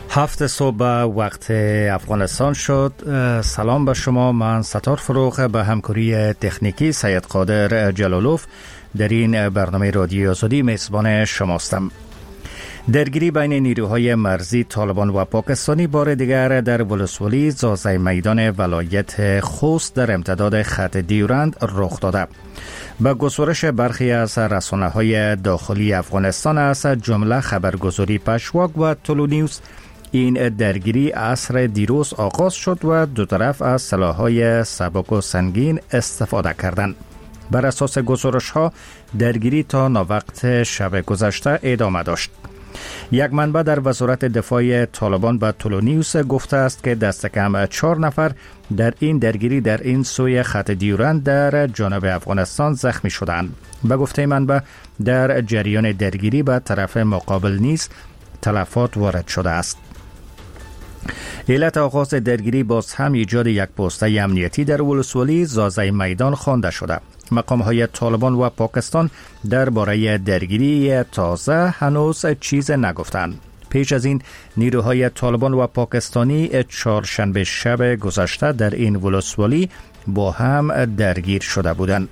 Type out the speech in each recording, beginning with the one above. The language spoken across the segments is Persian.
7 صبح وقت افغانستان شد. سلام به شما. من ستار فروغ به همکاری تکنیکی سید قادر جلالوف در این برنامه رادیو آزادی میزبان شماستم. درگیری بین نیروهای مرزی طالبان و پاکستانی بار دیگر در ولسوالی زازای میدان ولایت خوست در امتداد خط دیورند رخ داده. به گزارش برخی از رسانه‌های داخلی افغانستان از جمله خبرگزاری پشواک و تولو نیوز، این درگیری عصر دیروز آغاز شد و دو طرف از سلاح‌های سبک و سنگین استفاده کردند. بر اساس گزارش‌ها درگیری تا ناوقت شب گذشته ادامه داشت. یک منبع در وزارت دفاع طالبان به تولو نیوز گفته است که دست کم 4 نفر در این درگیری در این سوی خط دیورند در جانب افغانستان زخمی شدند. به گفته منبع در جریان درگیری به طرف مقابل نیز تلفات وارد شده است. علت آغاز درگیری باز هم ایجاد یک پوسته امنیتی در ولسوالی زازای میدان خوانده شده. مقام‌های طالبان و پاکستان درباره درگیری تازه هنوز چیز نگفتند. پیش از این نیروهای طالبان و پاکستانی چهارشنبه شب گذشته در این ولسوالی با هم درگیر شده بودند.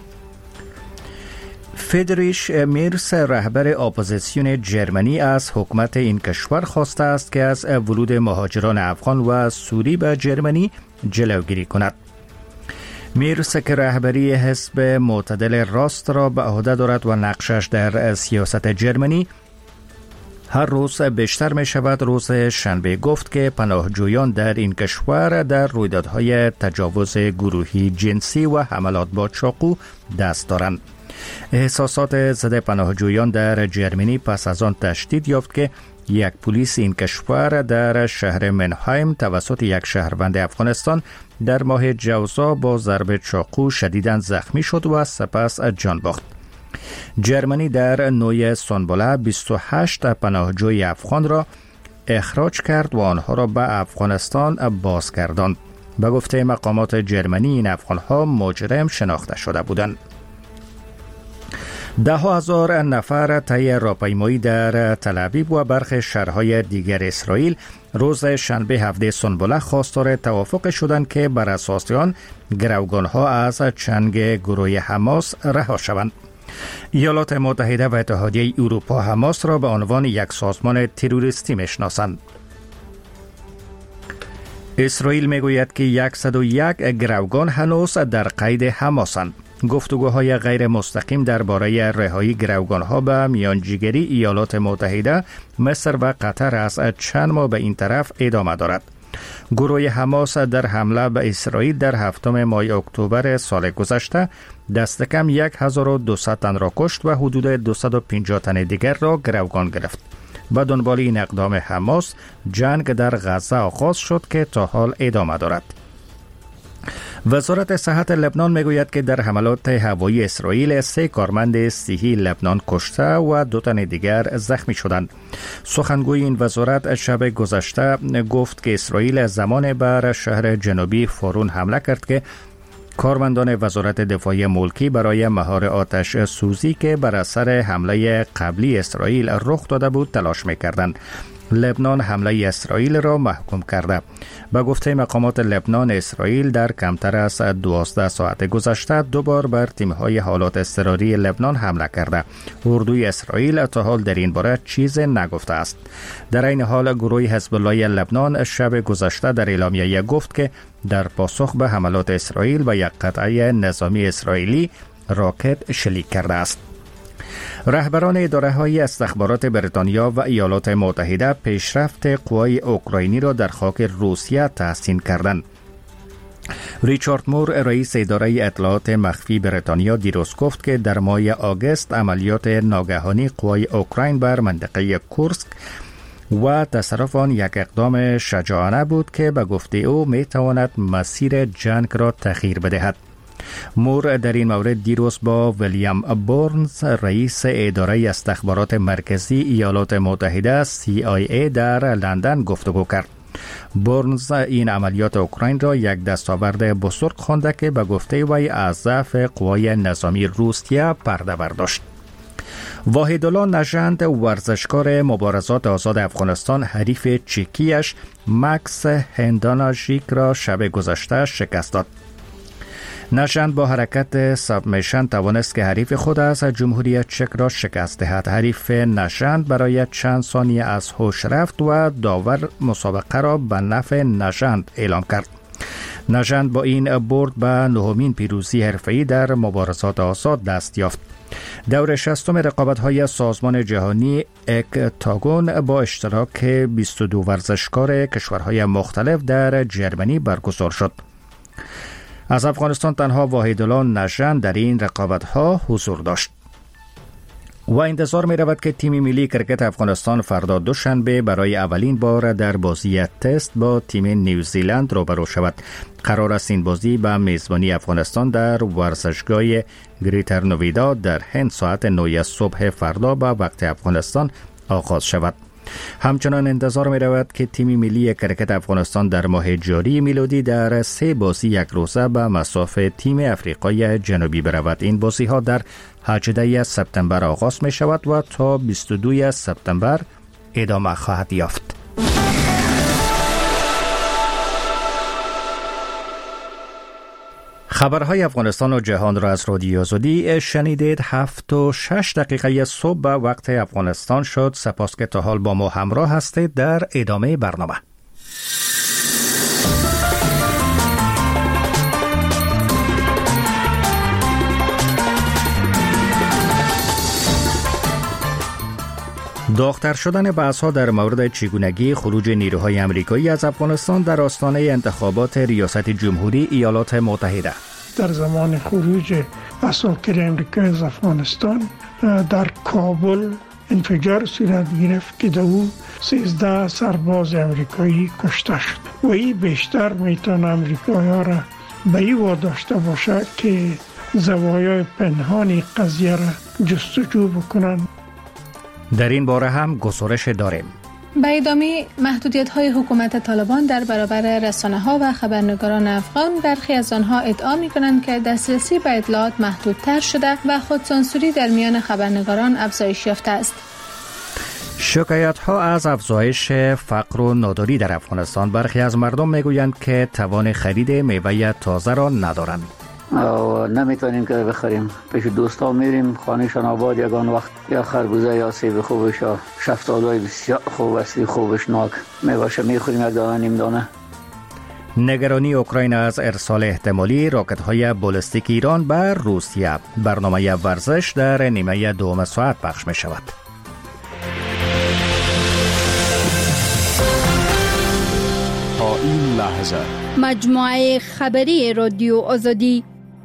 فریدریش میرس، رهبر اپوزیسیون جرمنی، از حکومت این کشور خواسته است که از ورود مهاجران افغان و سوری به جرمنی جلوگیری کند. میرس که رهبری حزب معتدل راست را به عهده دارد و نقشش در سیاست جرمنی هر روز بیشتر می شود، روز شنبه گفت که پناهجویان در این کشور در رویدادهای تجاوز گروهی جنسی و حملات با چاقو دست دارند. احساسات ضد پناهجویان در جرمنی پس از آن تشدید یافت که یک پلیس این کشور در شهر منهایم توسط یک شهروند افغانستان در ماه جوزا با ضرب چاقو شدیداً زخمی شد و سپس جان باخت. جرمنی در نوع سنبله 28 پناهجوی افغان را اخراج کرد و آنها را به افغانستان بازگرداند. به گفته مقامات جرمنی این افغانها مجرم شناخته شده بودند. 10,000 نفر طی راهپیمایی در تل‌آویو و برخی شهرهای دیگر اسرائیل روز شنبه 17 سنبله خواستار توافق شدند که بر اساس آن گروگانها از چنگ گروه حماس رها شوند. ایالات متحده و اتحادیه اروپا حماس را به عنوان یک سازمان تروریستی میشناسند. اسرائیل میگوید که 101 گروگان هنوز در قید حماسند. گفتگوهای غیر مستقیم درباره رهایی گروگانها به میانجیگری ایالات متحده، مصر و قطر از چند ماه به این طرف ادامه دارد. گروه حماس در حمله به اسرائیل در 7 ماه اکتبر سال گذشته دست کم 1200 تن را کشت و حدود 250 تن دیگر را گروگان گرفت. به دنبال این اقدام حماس، جنگ در غزه آغاز شد که تا حال ادامه دارد. وزارت صحت لبنان میگوید که در حملات هوایی اسرائیل 3 کارمند صحی لبنان کشته و 2 تن دیگر زخمی شدند. سخنگوی این وزارت شب گذشته گفت که اسرائیل زمان بر شهر جنوبی فورون حمله کرد که کارمندان وزارت دفاع ملکی برای مهار آتش سوزی که بر اثر حمله قبلی اسرائیل رخ داده بود تلاش می‌کردند. لبنان حمله اسرائیل را محکوم کرده. به گفته مقامات لبنان، اسرائیل در کمتر از 12 ساعت گذشته 2 بار بر تیم‌های حالات اضطراری لبنان حمله کرده. اردوی اسرائیل تا حال در این باره چیز نگفته است. در این حال گروه حزب الله لبنان شب گذشته در اعلامیه گفت که در پاسخ به حملات اسرائیل به یک قطعه نظامی اسرائیلی راکت شلیک کرده است. رهبران اداره‌های استخبارات بریتانیا و ایالات متحده پیشرفت قوای اوکراینی را در خاک روسیه تحسین کردند. ریچارد مور، رئیس اداره اطلاعات مخفی بریتانیا، دیروز گفت که در ماه آگوست عملیات ناگهانی قوای اوکراین بر منطقه کورسک و تصرف آن یک اقدام شجاعانه بود که به گفته او میتواند مسیر جنگ را تغییر بدهد. مور در این مورد دیروز با ویلیام بورنز، رئیس اداره استخبارات مرکزی ایالات متحده CIA در لندن گفتگو کرد. بورنز این عملیات اوکراین را یک دستاورد بزرگ خوانده که به گفته وی از ضعف قوای نظامی روسیه پرده برداشت. واحدالله نژند ورزشکار مبارزات آزاد افغانستان حریف چکیش مکس هنداناژیک را شب گذشته شکست داد. نژند با حرکت سابمیشن توانست که حریف خود از جمهوری چک را شکست دهد. حریف نژند برای چند ثانیه از هوش رفت و داور مسابقه را به نفع نژند اعلام کرد. نژند با این برد به نهمین پیروزی حرفه‌ای در مبارزات آزاد دست یافت. دور 60 رقابت‌های سازمان جهانی اکتاگون با اشتراک 22 ورزشکار کشورهای مختلف در جرمنی برگزار شد. از افغانستان تنها واحدالله نژند در این رقابت‌ها حضور داشت. و انتظار می رود که تیم ملی کرکت افغانستان فردا دوشنبه برای اولین بار در بازی تست با تیم نیوزیلند روبرو شود. قرار است این بازی به میزبانی افغانستان در ورزشگاه گریتر نویدا در هند ساعت 9 صبح فردا به وقت افغانستان آغاز شود. همچنان انتظار می رود که تیم ملی کرکت افغانستان در ماه جاری میلادی در 3 بازی یک روزه به مصاف تیم افریقای جنوبی برود. این بازی ها در 18 سپتامبر آغاز می شود و تا 22 سپتامبر ادامه خواهد یافت. خبرهای افغانستان و جهان را از رادیو آزادی شنیدید. 7:06 صبح به وقت افغانستان شد. سپاس که تا حال با ما همراه هستید. در ادامه برنامه داغ‌تر شدن بحث‌ها در مورد چگونگی خروج نیروهای آمریکایی از افغانستان در آستانه انتخابات ریاست جمهوری ایالات متحده. در زمان خروج عساکر آمریکایی از افغانستان در کابل انفجار صورت گرفت که در او 13 سرباز آمریکایی کشته شد و این بیشتر میتونه آمریکایی‌ها را به این واداشته باشه که زوایای پنهانی قضیه را جستجو بکنن. در این باره هم گزارش داریم. به ادامه محدودیت‌های حکومت طالبان در برابر رسانه‌ها و خبرنگاران افغان، برخی از آنها ادعا می‌کنند که دسترسی به اطلاعات محدودتر شده و خودسانسوری در میان خبرنگاران افزایش یافته است. شکایت‌ها از افزایش فقر و ناداری در افغانستان. برخی از مردم می‌گویند که توان خرید میوه تازه را ندارند. نمیتونیم که بخریم. پیش دوستان میریم، خانهشان آباد، یگان وقت یا خربوزه یا سیب خوبش یا شفتالوی بسیار خوب است، خوبشناک میوه‌اش میخوریم یک دانه نیم دانه. نگرانی اوکراین از ارسال احتمالی راکت‌های بالستیک ایران به روسیه. برنامه ورزش در نیمه دوم ساعت پخش می شود. تا این لحظه مجموعه خبری رادیو آزادی.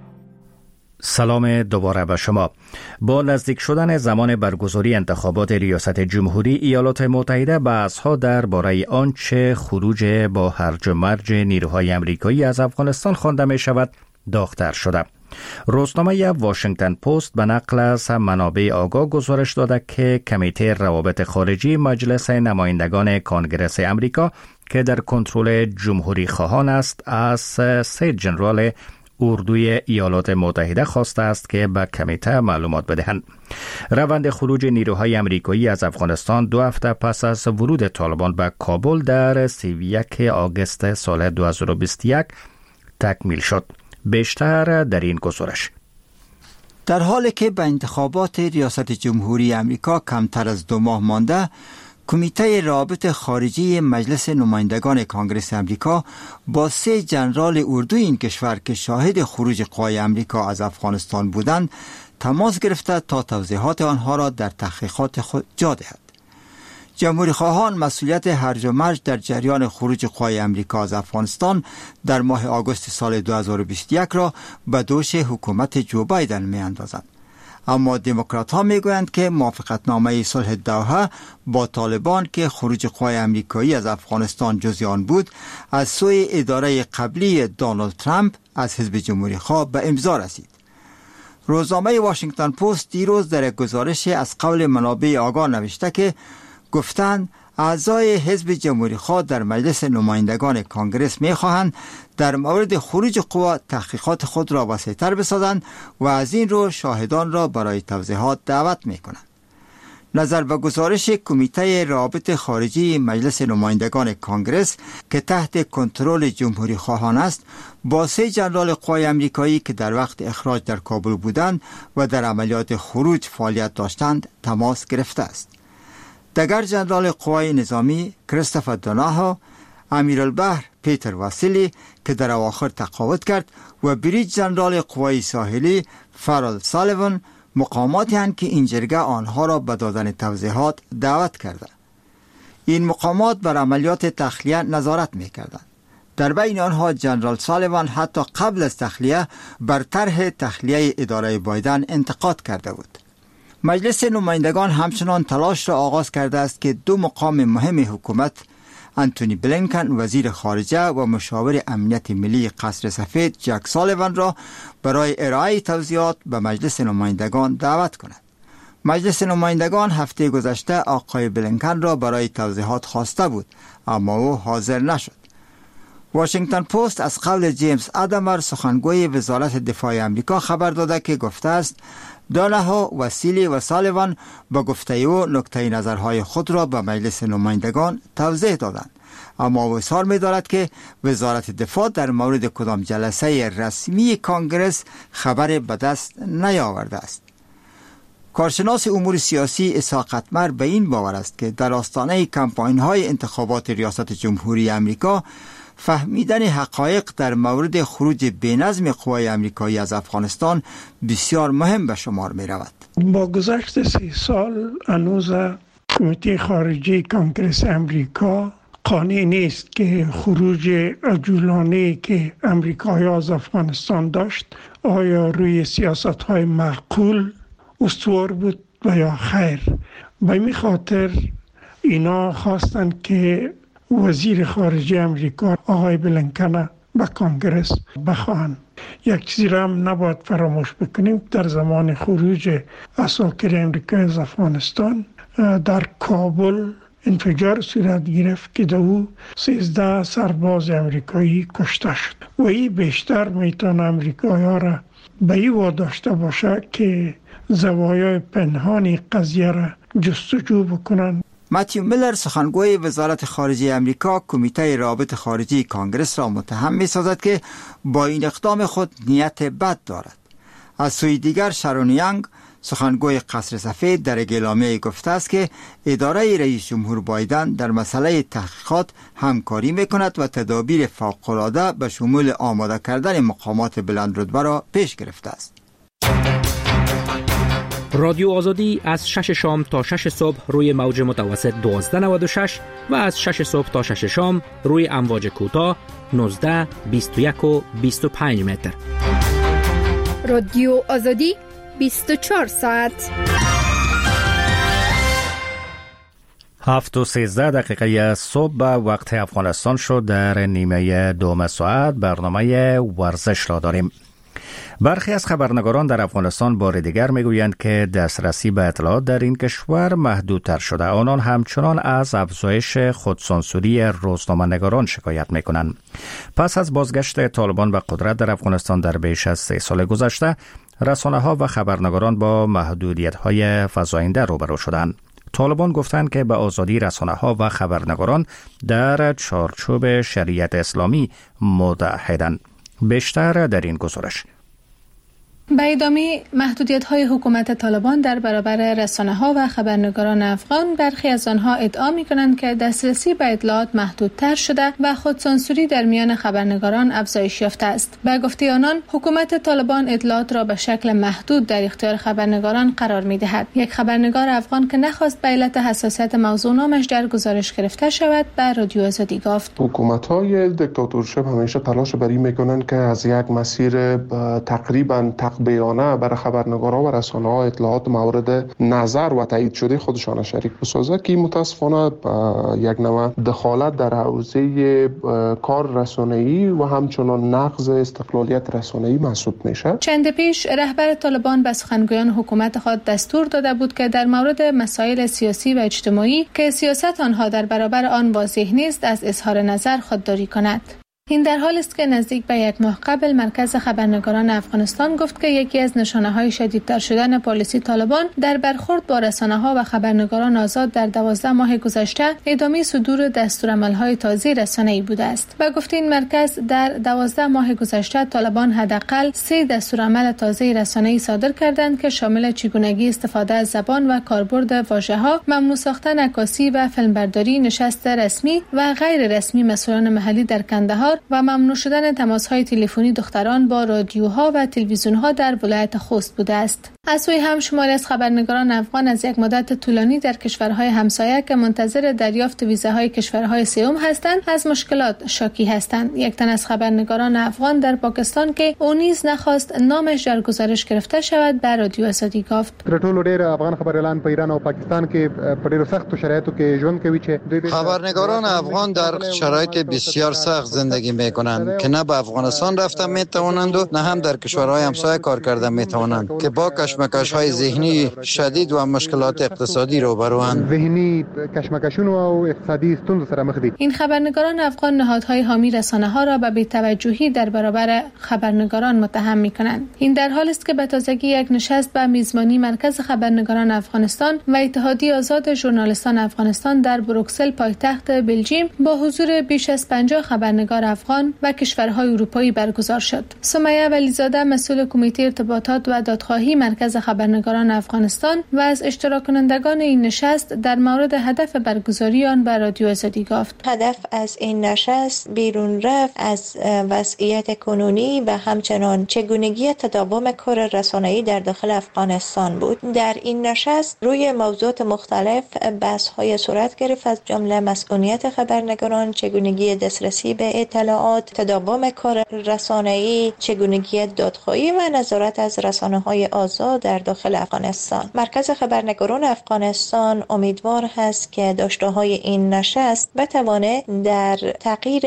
سلام دوباره به شما. با نزدیک شدن زمان برگزاری انتخابات ریاست جمهوری ایالات متحده، بحث‌ها درباره آنچه خروج با هرج و مرج نیروهای آمریکایی از افغانستان خوانده می شود داغ‌تر شده. روزنامه واشنگتن پست به نقل از منابع آگاه گزارش داده که کمیته روابط خارجی مجلس نمایندگان کانگرس امریکا که در کنترل جمهوری خواهان است، از 3 ژنرال اردوی ایالات متحده خواسته است که به کمیته معلومات بدهند. روند خروج نیروهای آمریکایی از افغانستان 2 هفته پس از ورود طالبان به کابل در 31 آگوست سال 2021 تکمیل شد. بیشتر در این گزارش. در حالی که به انتخابات ریاست جمهوری امریکا کمتر از 2 ماه مانده، کمیته روابط خارجی مجلس نمایندگان کانگرس امریکا با 3 ژنرال اردوی این کشور که شاهد خروج قوای امریکا از افغانستان بودند تماس گرفته تا توضیحات آنها را در تحقیقات خود جا دهد. جمهوری خواهان مسئولیت هرج و مرج در جریان خروج قوای امریکا از افغانستان در ماه آگوست سال 2021 را به دوش حکومت جو بایدن می اندازند. اما دموکرات ها می گویند که موافقتنامه صلح دوحه با طالبان که خروج قوای امریکایی از افغانستان جزئی آن بود، از سوی اداره قبلی دونالد ترامپ از حزب جمهوری خواه به امضا رسید. روزنامه واشنگتن پست دیروز در یک گزارش از قول منابع آگاه نوشته که گفتند اعضای حزب جمهوری خواه در مجلس نمایندگان کانگرس می‌خواهند در مورد خروج قوا تحقیقات خود را وسیع‌تر بسازند و از این رو شاهدان را برای توضیحات دعوت می‌کنند. نظر به گزارش کمیته روابط خارجی مجلس نمایندگان کانگرس که تحت کنترل جمهوری خواهان است، با 3 ژنرال قوای امریکایی که در وقت اخراج در کابل بودند و در عملیات خروج فعالیت داشتند تماس گرفته است. دگر ژنرال قوای نظامی کریستوفر دوناهو، امیرالبحر پیتر واسیلی که در اواخر تقاعد کرد و بریج ژنرال قوای ساحلی فرال سالیوان مقاماتی هستند که این جرگه آنها را به دادن توضیحات دعوت کرده. این مقامات بر عملیات تخلیه نظارت می‌کردند. در بین آنها جنرال سالیوان حتی قبل از تخلیه بر طرح تخلیه اداره بایدن انتقاد کرده بود. مجلس نمایندگان همچنان تلاش را آغاز کرده است که 2 مقام مهم حکومت، انتونی بلینکن وزیر خارجه و مشاور امنیت ملی قصر سفید جک سالیوان را برای ارائه توضیحات به مجلس نمایندگان دعوت کند. مجلس نمایندگان هفته گذشته آقای بلینکن را برای توضیحات خواسته بود، اما او حاضر نشد. واشنگتن پست از قول جیمز آدامر سخنگوی وزارت دفاع آمریکا خبر داده که گفته است دوناهو، واسیلی و سالیوان با گفته او نکته نظرهای خود را به مجلس نمایندگان توضیح دادند، اما او اصرار می‌دارد که وزارت دفاع در مورد کدام جلسه رسمی کانگرس خبر به دست نیاورده است. کارشناس امور سیاسی اسحاق اتمر به این باور است که در آستانه کمپاین‌های انتخابات ریاست جمهوری آمریکا فهمیدن حقایق در مورد خروج بی‌نظم قوای آمریکایی از افغانستان بسیار مهم به شمار می رود. با گذشت 3 سال هنوز کمیته خارجی کانگرس امریکا قانع نیست که خروج عجولانه که امریکایی از افغانستان داشت آیا روی سیاست‌های معقول استوار بود و یا خیر. به این خاطر اینا خواستند که وزیر خارجه امریکا آقای بلینکن به کانگرس بخواهند. یک چیزی را هم نباید فراموش بکنیم، در زمان خروج اساکر امریکا از افغانستان در کابل انفجار صورت گرفت که او 13 سرباز امریکایی کشته شد و این بیشتر میتونه امریکایی ها را به این واداشته باشه که زوایای پنهانی قضیه را جستجو بکنن. متیو میلر سخنگوی وزارت خارجه امریکا کمیته روابط خارجی کانگرس را متهم می‌سازد که با این اقدام خود نیت بد دارد. از سوی دیگر شارون یانگ سخنگوی قصر سفید در اعلامیه گفته است که اداره رئیس جمهور بایدن در مسئله تحقیقات همکاری می‌کند و تدابیر فوق‌العاده به شمول آماده کردن مقامات بلندرتبه را پیش گرفته است. رادیو آزادی از 6 شام تا 6 صبح روی موج متوسط 1296 و از 6 صبح تا 6 شام روی امواج کوتاه 19، 21 و 25 متر. رادیو آزادی 24 ساعت. 7:13 صبح به وقت افغانستان شد. در نیمه دوم ساعت برنامه ورزش را داریم. برخی از خبرنگاران در افغانستان بار دیگر میگویند که دسترسی به اطلاعات در این کشور محدودتر شده. آنان همچنان از افزایش خودسانسوری روزنامه‌نگاران شکایت میکنند. پس از بازگشت طالبان به قدرت در افغانستان در بیش از 3 سال گذشته، رسانه‌ها و خبرنگاران با محدودیت‌های فزاینده روبرو شدند. طالبان گفتند که به آزادی رسانه‌ها و خبرنگاران در چارچوب شریعت اسلامی متعهدند. بیشتر در این گزارش. به ادامه محدودیت‌های حکومت طالبان در برابر رسانه‌ها و خبرنگاران افغان، برخی از آنها ادعا می‌کنند که دسترسی به اطلاعات محدودتر شده و خودسانسوری در میان خبرنگاران افزایش یافته است. به گفته آنان، حکومت طالبان اطلاعات را به شکل محدود در اختیار خبرنگاران قرار می‌دهد. یک خبرنگار افغان که نخواست به علت حساسیت موضوع نامش در گزارش گرفته شود، به رادیو آزادی گفت: حکومت‌های دیکتاتورشپ همیشه تلاش بر این می‌کنند که از یک مسیر تقریباً بیانه برای خبرنگارا و رسانه‌ها اطلاعات مورد نظر و تایید شده خودشان شریک بسازه که متاسفانه یک نوع دخالت در حوزه کار رسانه‌ای و همچنان نقض استقلالیت رسانه‌ای محسوب میشه. چند پیش رهبر طالبان به سخنگویان حکومت خود دستور داده بود که در مورد مسائل سیاسی و اجتماعی که سیاست آنها در برابر آن واضح نیست از اظهار نظر خودداری کند. این در حالی است که نزدیک به یک ماه قبل مرکز خبرنگاران افغانستان گفت که یکی از نشانه‌های شدیدتر شدن پالیسی طالبان در برخورد با رسانه‌ها و خبرنگاران آزاد در 12 ماه گذشته ادامه صدور دستورالعمل‌های تازه رسانه‌ای بوده است. و گفت این مرکز در 12 ماه گذشته طالبان حداقل 3 دستورالعمل تازه رسانه‌ای صادر کردند که شامل چگونگی استفاده از زبان و کاربرد واژه‌ها، ممنوع ساختن عکاسی و فیلمبرداری، نشست رسمی و غیر رسمی مسئولان محلی در کندهار و ممنوع شدن تماس‌های تلفنی دختران با رادیوها و تلویزیون‌ها در ولایت خوست بوده است. از سوی هم شماری از خبرنگاران افغان از یک مدت طولانی در کشورهای همسایه که منتظر دریافت ویزاهای کشورهای سوم هستند از مشکلات شاکی هستند. یک تن از خبرنگاران افغان در پاکستان که او نیز نخواست نامش در گزارش گرفته شود به رادیو آزادی گفت: ټولو ډېر افغان خبريالان په ایران او پاکستان کې په ډېرو سختو شرایطو کې ژوند کوي چې خبرنگاران افغان در شرایط بسیار سخت زندگی میکنند که نه به افغانستان رفته میتوانند و نه هم در کشورهای همسایه کار کرده میتوانند که با کشمکش‌های ذهنی شدید و مشکلات اقتصادی روبروند. ذهنی کشمکشونو او اقتصادی ستونزو سره مخ دي. این خبرنگاران افغان نهادهای حامی رسانه‌ها را به بی‌توجهی در برابر خبرنگاران متهم می‌کنند. این در حالی است که به تازگی یک نشست به میزبانی مرکز خبرنگاران افغانستان و اتحادیه آزاد ژورنالیستان افغانستان در بروکسل پایتخت بلژیم با حضور بیش از 50 خبرنگار افغان و کشورهای اروپایی برگزار شد. سمیه ولیزاده مسئول کمیته ارتباطات و دادخواهی مرکز خبرنگاران افغانستان و از اشتراک کنندگان این نشست در مورد هدف برگزاری آن به رادیو آزادی گفت: هدف از این نشست بیرون رفت از وضعیت کنونی و همچنان چگونگی تداوم کار رسانه‌ای در داخل افغانستان بود. در این نشست روی موضوعات مختلف بحث‌های صورت گرفت، از جمله مسئولیت خبرنگاران، چگونگی دسترسی به اطلاعات، تداوم کار رسانه‌ای، چگونگی دادخواهی و نظارت از رسانه‌های آزاد در داخل افغانستان. مرکز خبرنگاران افغانستان امیدوار هست که داشته‌های این نشست بتواند در تغییر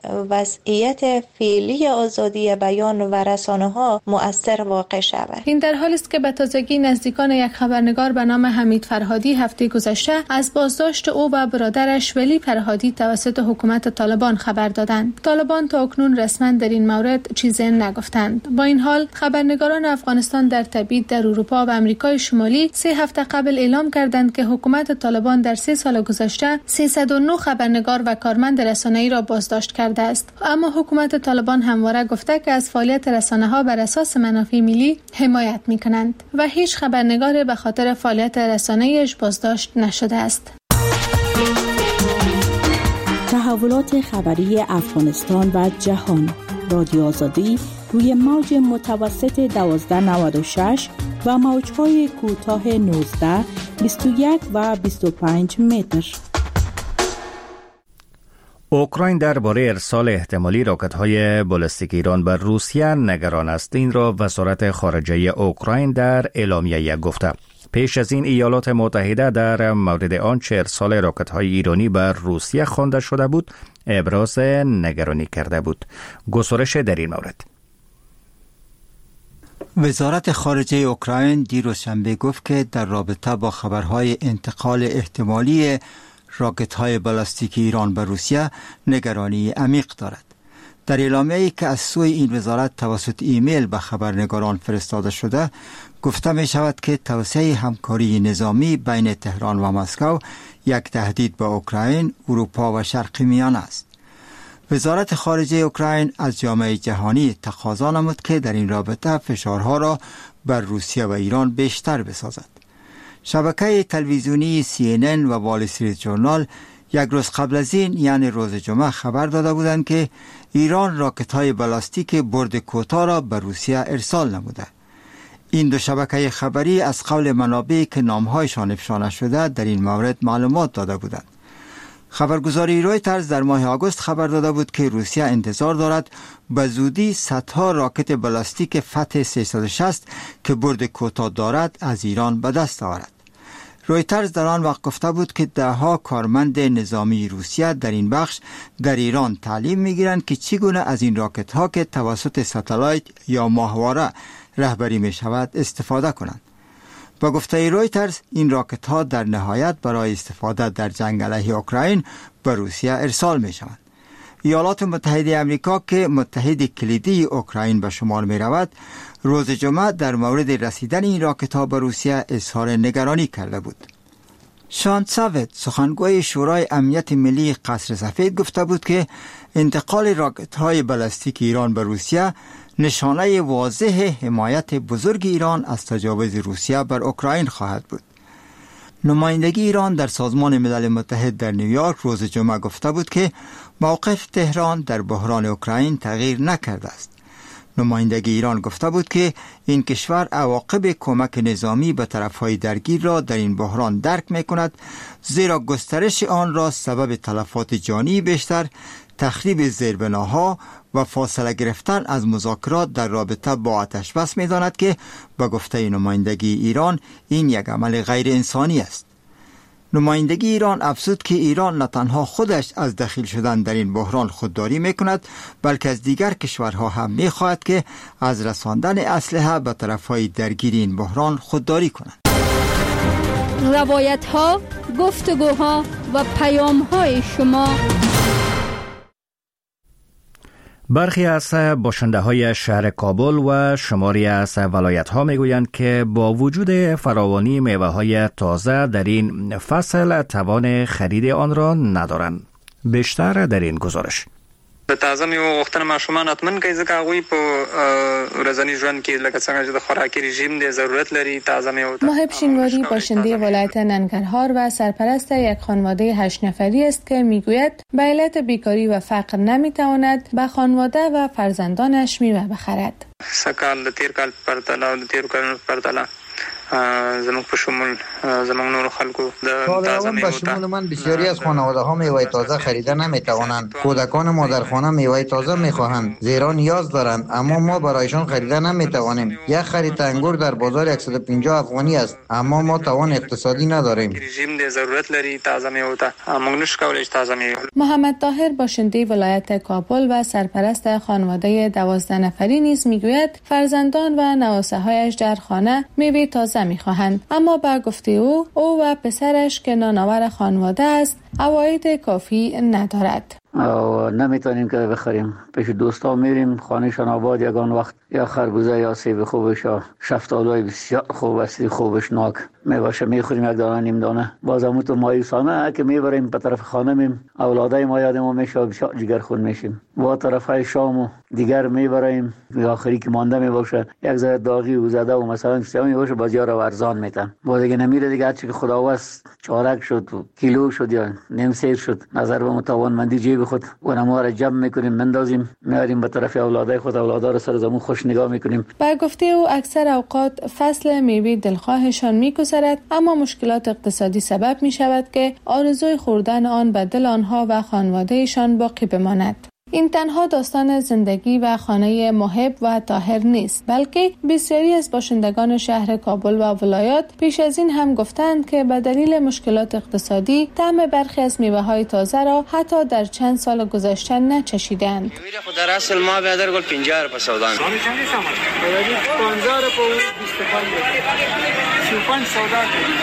وضعیت فعلی آزادی بیان و رسانه‌ها مؤثر واقع شود. این در حالی است که به تازگی نزدیکان یک خبرنگار به نام حمید فرهادی هفته گذشته از بازداشت او و برادرش ولی فرهادی توسط حکومت طالبان خبر دادند. طالبان تا اکنون رسما در این مورد چیزی نگفتند. با این حال خبرنگاران افغانستان در تبعید در اروپا و امریکای شمالی 3 هفته قبل اعلام کردند که حکومت طالبان در 3 سال گذشته 309 خبرنگار و کارمند رسانه‌ای را بازداشت کرده است. اما حکومت طالبان همواره گفته که از فعالیت رسانه‌ها بر اساس منافع ملی حمایت می‌کنند و هیچ خبرنگاری به خاطر فعالیت رسانه‌ایش بازداشت نشده است. تحولات خبری افغانستان و جهان. رادیو آزادی روی موج متوسط 1296 و موج‌های کوتاه 19، 21 و 25 متر. اوکراین درباره ارسال احتمالی راکت‌های بالستیک ایران بر روسیه نگران است. این را وزارت خارجه اوکراین در اعلامیه گفته. پیش از این ایالات متحده در مورد آنچه ارسال راکت‌های ایرانی بر روسیه خوانده شده بود ابراز نگرانی کرده بود. گزارش در این مورد: وزارت خارجه اوکراین دیروز شنبه گفت که در رابطه با خبرهای انتقال احتمالی راکت‌های بالستیک ایران به روسیه نگرانی عمیق دارد. در اعلامیه‌ای که از سوی این وزارت توسط ایمیل به خبرنگاران فرستاده شده گفته می شود که توسعه همکاری نظامی بین تهران و مسکو یک تهدید به اوکراین، اروپا و شرق میانه است. وزارت خارجه اوکراین از جامعه جهانی تقاضا نمود که در این رابطه فشارها را بر روسیه و ایران بیشتر بسازد. شبکه تلویزیونی CNN و وال استریت جورنال یک روز قبل از این یعنی روز جمعه خبر داده بودند که ایران راکت‌های بالستیک برد کوتاه را به روسیه ارسال نموده. این دو شبکه خبری از قول منابعی که نام‌هایشان افشا نشده در این مورد معلومات داده بودند. خبرگزاری رویترز در ماه آگوست خبر داده بود که روسیه انتظار دارد به زودی صدها راکت بالستیک فتح 360 که برد کوتاه دارد از ایران به دست آورد. رویترز در آن وقت گفته بود که دهها کارمند نظامی روسیه در این بخش در ایران تعلیم میگیرند که چگونه از این راکت ها که توسط ساتلایت یا ماهواره رهبری می شود استفاده کنند. با گفته رویترز این راکت ها در نهایت برای استفاده در جنگ علیه اوکراین به روسیه ارسال می شوند. ایالات متحده آمریکا که متحد کلیدی اوکراین به شمار می رود، روز جمعه در مورد رسیدن این راکت ها به روسیه اظهار نگرانی کرده بود. شان ساوت سخنگوی شورای امنیت ملی قصر سفید گفته بود که انتقال راکت های بالستیک ایران به روسیه نشانه واضح حمایت بزرگ ایران از تجاوز روسیه بر اوکراین خواهد بود. نمایندگی ایران در سازمان ملل متحد در نیویورک روز جمعه گفته بود که موقف تهران در بحران اوکراین تغییر نکرده است. نمایندگی ایران گفته بود که این کشور عواقب کمک نظامی به طرفهای درگیر را در این بحران درک می‌کند، زیرا گسترش آن را سبب تلفات جانی بیشتر، تخریب زیربناها و فاصله گرفتن از مذاکرات در رابطه با آتش بس می‌داند که به گفته نمایندگی ایران این یک عمل غیر انسانی است. نمایندگی ایران افزود که ایران نه تنها خودش از دخیل شدن در این بحران خودداری می‌کند، بلکه از دیگر کشورها هم می‌خواهد که از رساندن اسلحه به طرفهای درگیر این بحران خودداری کنند. روایت‌ها، گفتگوها و پیام‌های شما. برخی از باشنده های شهر کابل و شماری از ولایت ها می گویند که با وجود فراوانی میوه های تازه در این فصل توان خرید آن را ندارند. بیشتر در این گزارش. د تازه میوه غوښتنه ماشومان حتمن کوي ځکه هغوی په ورځني ژوند کې لکه څنګه چې د خوراکي رژیم دی ضرورت لري تازه میوه. ماهب شینواری باشنده ولایت ننگرهار و سرپرست یک خانواده 8 نفری است که میگوید به علت بیکاری و فقر نمیتواند به خانواده و فرزندانش میوه بخرد. سکال د تیر کال پرتله او د تیر کال پرتله زموږ په شمول زموږ نور خلکو د تازه میوه به شمول من بسیاری از خانواده ها میوه تازه خریده نمیتوانند. کودکان ما در خانه میوه تازه میخواهند زیرا نیاز دارند، اما ما برایشان خریده نمیتوانیم. یک خرید انگور در بازار 150 افغانی است، اما ما توان اقتصادی نداریم. رژیم د ضرورت لري تازه میوه ته موږ نشو کولای تازه میوه. محمد طاهر باشنده ولایت کابل و سرپرست خانواده 12 نفری نیز میگوید فرزندان و نواسه‌هایش در خانه میوه تازه میخواهند، اما با گفته او و پسرش که نانآور خانواده است عواید کافی ندارد. نمیتونیم که بخریم. پیش دوستا میریم، خانهشان آباد یگان وقت یا خربوزه یا سیب خوبش یا شفتالوی بسیار خوب است، خوبش ناک میباشه میخوریم یک دانه نیم دانه. بازم تو مایوسانه که میبریم به طرف خانه میم اولادای ما یاد ما میشه بسیار جگرخون میشیم. با طرفای شام و دیگر میبریم آخری که مانده میباشه یک ذره داغی و زده و مثلا سیامی باشه بازیار ارزان میتن. با دیگه نمیره دیگه هرچی که خداوست چارک شد و کیلو شد یا نیم سیر شد نظر به متوانمندی جیب خود اونما را جمع میکنیم مندازیم میاریم به طرف اولادای خود، اولادا رو سر زمون خوش نگاه میکنیم. با گفته او اکثر اوقات فصل میوه دلخواهشان میگذرد، اما مشکلات اقتصادی سبب میشود که آرزوی خوردن آن به دل آنها و خانوادهشان باقی بماند. این تنها داستان زندگی و خانه محب و طاهر نیست، بلکه بسیاری از باشندگان شهر کابل و ولایات پیش از این هم گفتند که به دلیل مشکلات اقتصادی طعم برخی از میوه‌های تازه را حتی در چند سال گذشته نچشیدند. در اصل ما به در گل 50 په سودا 50 په 25 سودا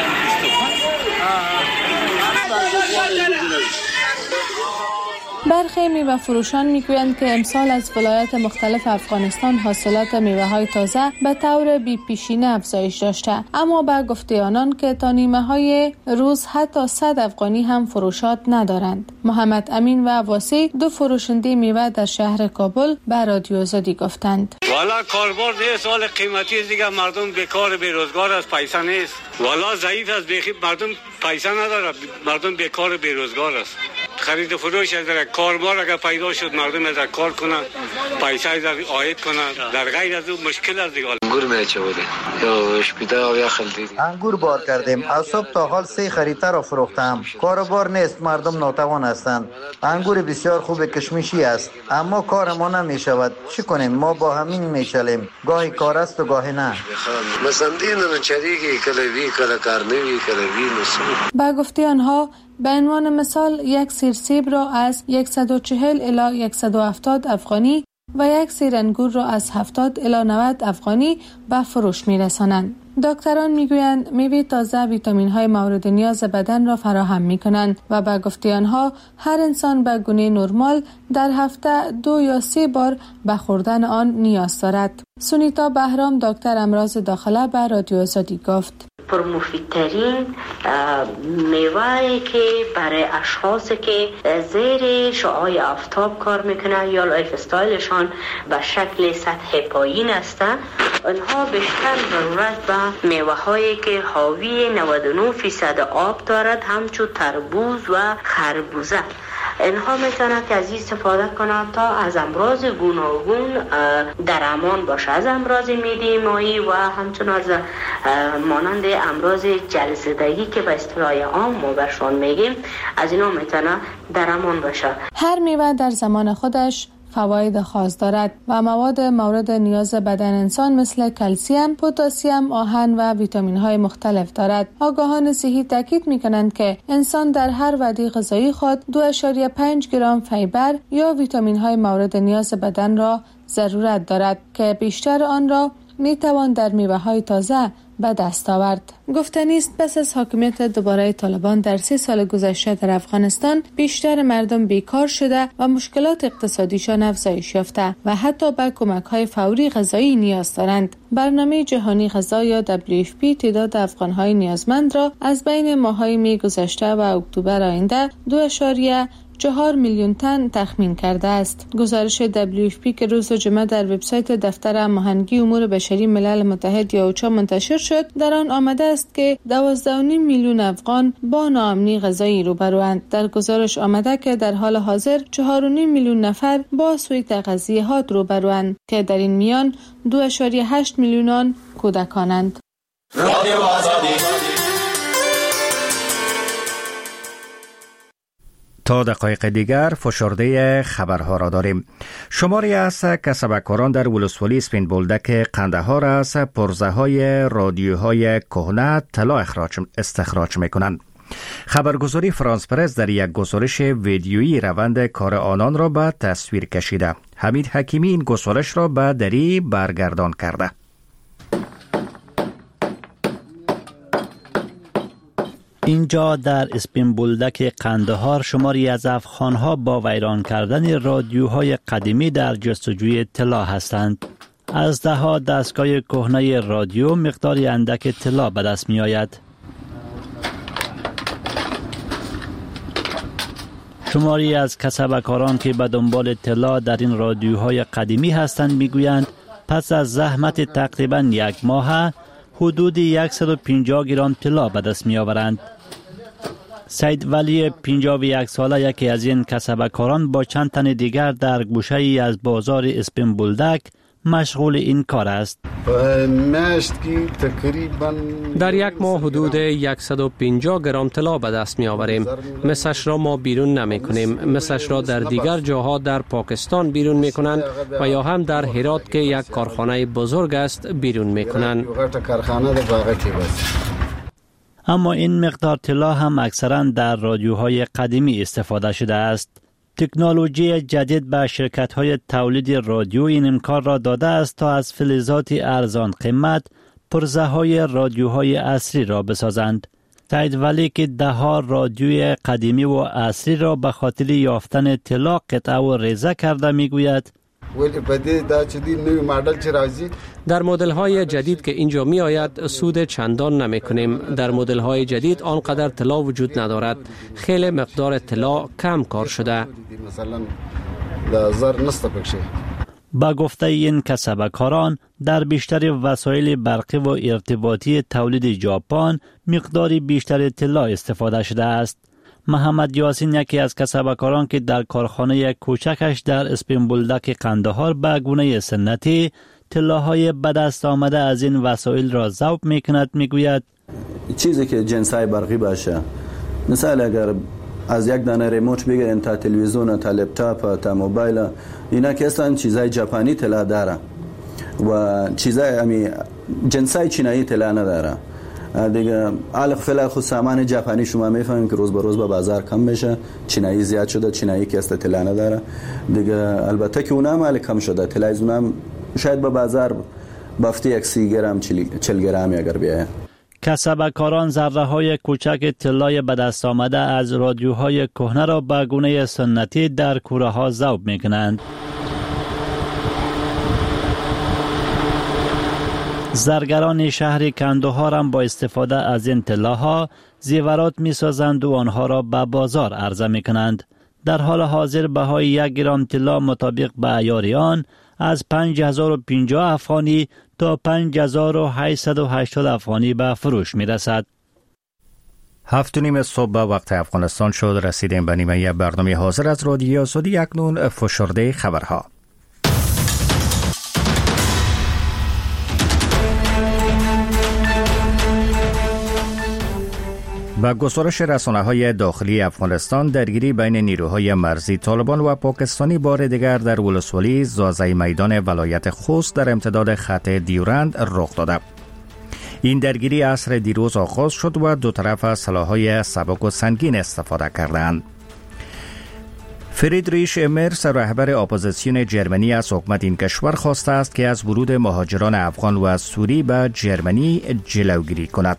برخی میوه فروشان میگویند که امسال از ولایات مختلف افغانستان حاصلات میوه‌های تازه به طور بی‌پیشینه افزایش داشته، اما با گفته آنان که تا نیمه‌های روز حتی 100 افغانی هم فروشات ندارند. محمد امین و واسی دو فروشنده میوه در شهر کابل به رادیو آزادی گفتند: والا کاربار نیست، سال قیمتی دیگه مردم بیکار بیروزگار است، پیسه نیست. والا ضعیف است، مردم پیسه نداره، مردم بیکار بیروزگار است. خرید و فروش از کاربار اگر پیدا شد مردم از کار کنن، پیسه از عاید کنن، در غیر از اون مشکل از دیگه. انگور میچوده یا اشپیده و یا خلدی انگور بار کردیم. از صبح تا حال 3 خریدار را فروختم. کاربار نیست، مردم ناتوان هستند. انگور بسیار خوب کشمشی است اما کار ما نمیشود. چی کنیم؟ ما با همین میچلیم. گاهی کار است و گاهی نه. مثلا دین چریکی کلوی کلا کارنوی کلوی نسو. با گفته آنها به عنوان مثال یک سیر سیب را از 140 الی 170 افغانی و یک سیر انگور را از 70 الی 90 افغانی به فروش می‌رسانند. دکتران میگویند میوه تازه ویتامین های مورد نیاز بدن را فراهم می کنند و به گفته آنها هر انسان به گونه نرمال در هفته 2 یا 3 بار به خوردن آن نیاز دارد. سونیتا بهرام، دکتر امراض داخله، به رادیو آزادی گفت پر مفیدترین میوه‌ای که برای اشخاصی که زیر شعاع آفتاب کار میکنن یا لایف استایلشان به شکل سطح پایین است، آنها بیشتر ضرورت به میوه‌هایی که حاوی 99% آب دارد، همچون تربوز و خربوزه. اینها میتونن که از استفاده کنند تا از امراض گوناگون در امان باشه، از امراض معده مایی و همچنین از مانند امراض جلزدگی که به اصطلاح عام ما برشون میگیم، از اینا میتونه در امان باشه. هر میوه در زمان خودش فواید خاص دارد و مواد مورد نیاز بدن انسان مثل کلسیم، پتاسیم، آهن و ویتامین های مختلف دارد. آگاهان صحی تاکید می کنند که انسان در هر وعده غذایی خود 2.5 گرم فیبر یا ویتامین های مورد نیاز بدن را ضرورت دارد که بیشتر آن را می توان در میوه های تازه به دست آورد. گفتنی است پس از حاکمیت دوباره طالبان در 3 سال گذشته در افغانستان بیشتر مردم بیکار شده و مشکلات اقتصادیشان افزایش یافته و حتی به کمک‌های فوری غذایی نیاز دارند. برنامه جهانی غذا یا WFP تعداد افغان‌های نیازمند را از بین ماه‌های می گذشته و اکتبر آینده 2.4 میلیون تن تخمین کرده است. گزارش WFP که روز جمعه در وبسایت دفتر هماهنگی امور بشری ملل متحد یا اوچا منتشر شد، در آن آمده است که 12.5 میلیون افغان با ناامنی غذایی روبروند. در گزارش آمده که در حال حاضر 4.5 میلیون نفر با سوء تغذیه‌ات روبروند که در این میان 2.8 میلیون کودکانند. تا دقایق دیگر فشرده خبرها را داریم. شماری از کسبکاران در ولسوالی اسپین بولدک قندهار از پرزه های رادیوهای کهنه طلا استخراج میکنند. خبرگزاری فرانس پرس در یک گزارش ویدیویی روند کار آنان را به تصویر کشیده. حمید حکیمی این گزارش را به دری برگردان کرده. اینجا در اسپین بولدک قندهار شماری از افغانها با ویران کردن رادیوهای قدیمی در جستجوی طلا هستند. از دهها دستگاه کهنه رادیو مقداری اندک طلا به دست می آید. شماری از کسبکاران که به دنبال طلا در این رادیوهای قدیمی هستند میگویند پس از زحمت تقریباً 1 ماه حدود 150 گرم طلا به دست می آورند. سید ولی 51 ساله یکی از این کسبکاران با چند تن دیگر در گوشه ای از بازار اسپین بولدک مشغول این کار است. در 1 ماه حدود 150 گرم طلا به دست می آوریم. مثلش را ما بیرون نمی کنیم. مثلش را در دیگر جاها در پاکستان بیرون می کنند و یا هم در هرات که یک کارخانه بزرگ است بیرون می کنند. اما این مقدار طلا هم اکثرا در رادیوهای قدیمی استفاده شده است. تکنولوژی جدید به شرکت‌های تولید رادیو این امکان را داده است تا از فلزات ارزان قیمت پرزه‌های رادیوهای اصلی را بسازند. سید ولی که 10 رادیوی قدیمی و اصلی را به خاطر یافتن طلا قطعه و ریزه کرده میگوید در مدل های جدید که اینجا می آید سود چندان نمی کنیم. در مدل های جدید آنقدر طلا وجود ندارد. خیلی مقدار طلا کم کار شده. با گفته این کسبکاران در بیشتر وسایل برقی و ارتباطی تولید ژاپن مقداری بیشتر طلا استفاده شده است. محمد یاسین یکی از کسبکاران که در کارخانه کوچکش در اسپین بولدک قندهار به گونه سنتی طلاهای به دست آمده از این وسایل را ذوب میکند. میگوید چیزی که جنسای برقی باشه، مثلا اگر از یک دانه ریموت بگیرین تا تلویزیون تا لپتاپ تا موبایل، اینا که اصلا چیزای ژاپنی طلا داره و چیزای جنسای چینایی طلا نداره دیگه. فعلا خود سامان ژاپنی شما میفهمین که روز به روز به بازار کم میشه، چینایی زیاد شده، چینایی که است طلا نداره دیگه. البته که اونم مال کم شده، طلای اونم شاید به بازار بافتی 30 گرم 40 گرمی اگر بیایه. کسبکاران ذره‌های کوچک طلای به دست آمده از رادیوهای کهنه را به گونه سنتی در کوره‌ها ذوب می‌کنند. زرگران شهر کندهار هم با استفاده از این طلاها زیورات می‌سازند و آنها را به بازار عرضه می‌کنند. در حال حاضر بهای 1 گرم طلا مطابق به اعیار آن از 5050 افغانی تا 5880 افغانی به فروش می رسد. 7:30 صبح به وقت افغانستان شد. رسیدیم به نیمه برنامه حاضر از رادیو آزادی. اکنون فشرده خبرها. با گزارش رسانه‌های داخلی افغانستان، درگیری بین نیروهای مرزی طالبان و پاکستانی بار دیگر در ولسوالی زازای میدان ولایت خوست در امتداد خط دیورند رخ داده. این درگیری عصر دیروز آغاز شد و دو طرف از سلاح‌های سبک و سنگین استفاده کردند. فریدریش مرس، رهبر اپوزیسیون جرمنی از حکومت این کشور خواسته است که از ورود مهاجران افغان و سوری به جرمنی جلوگیری کند.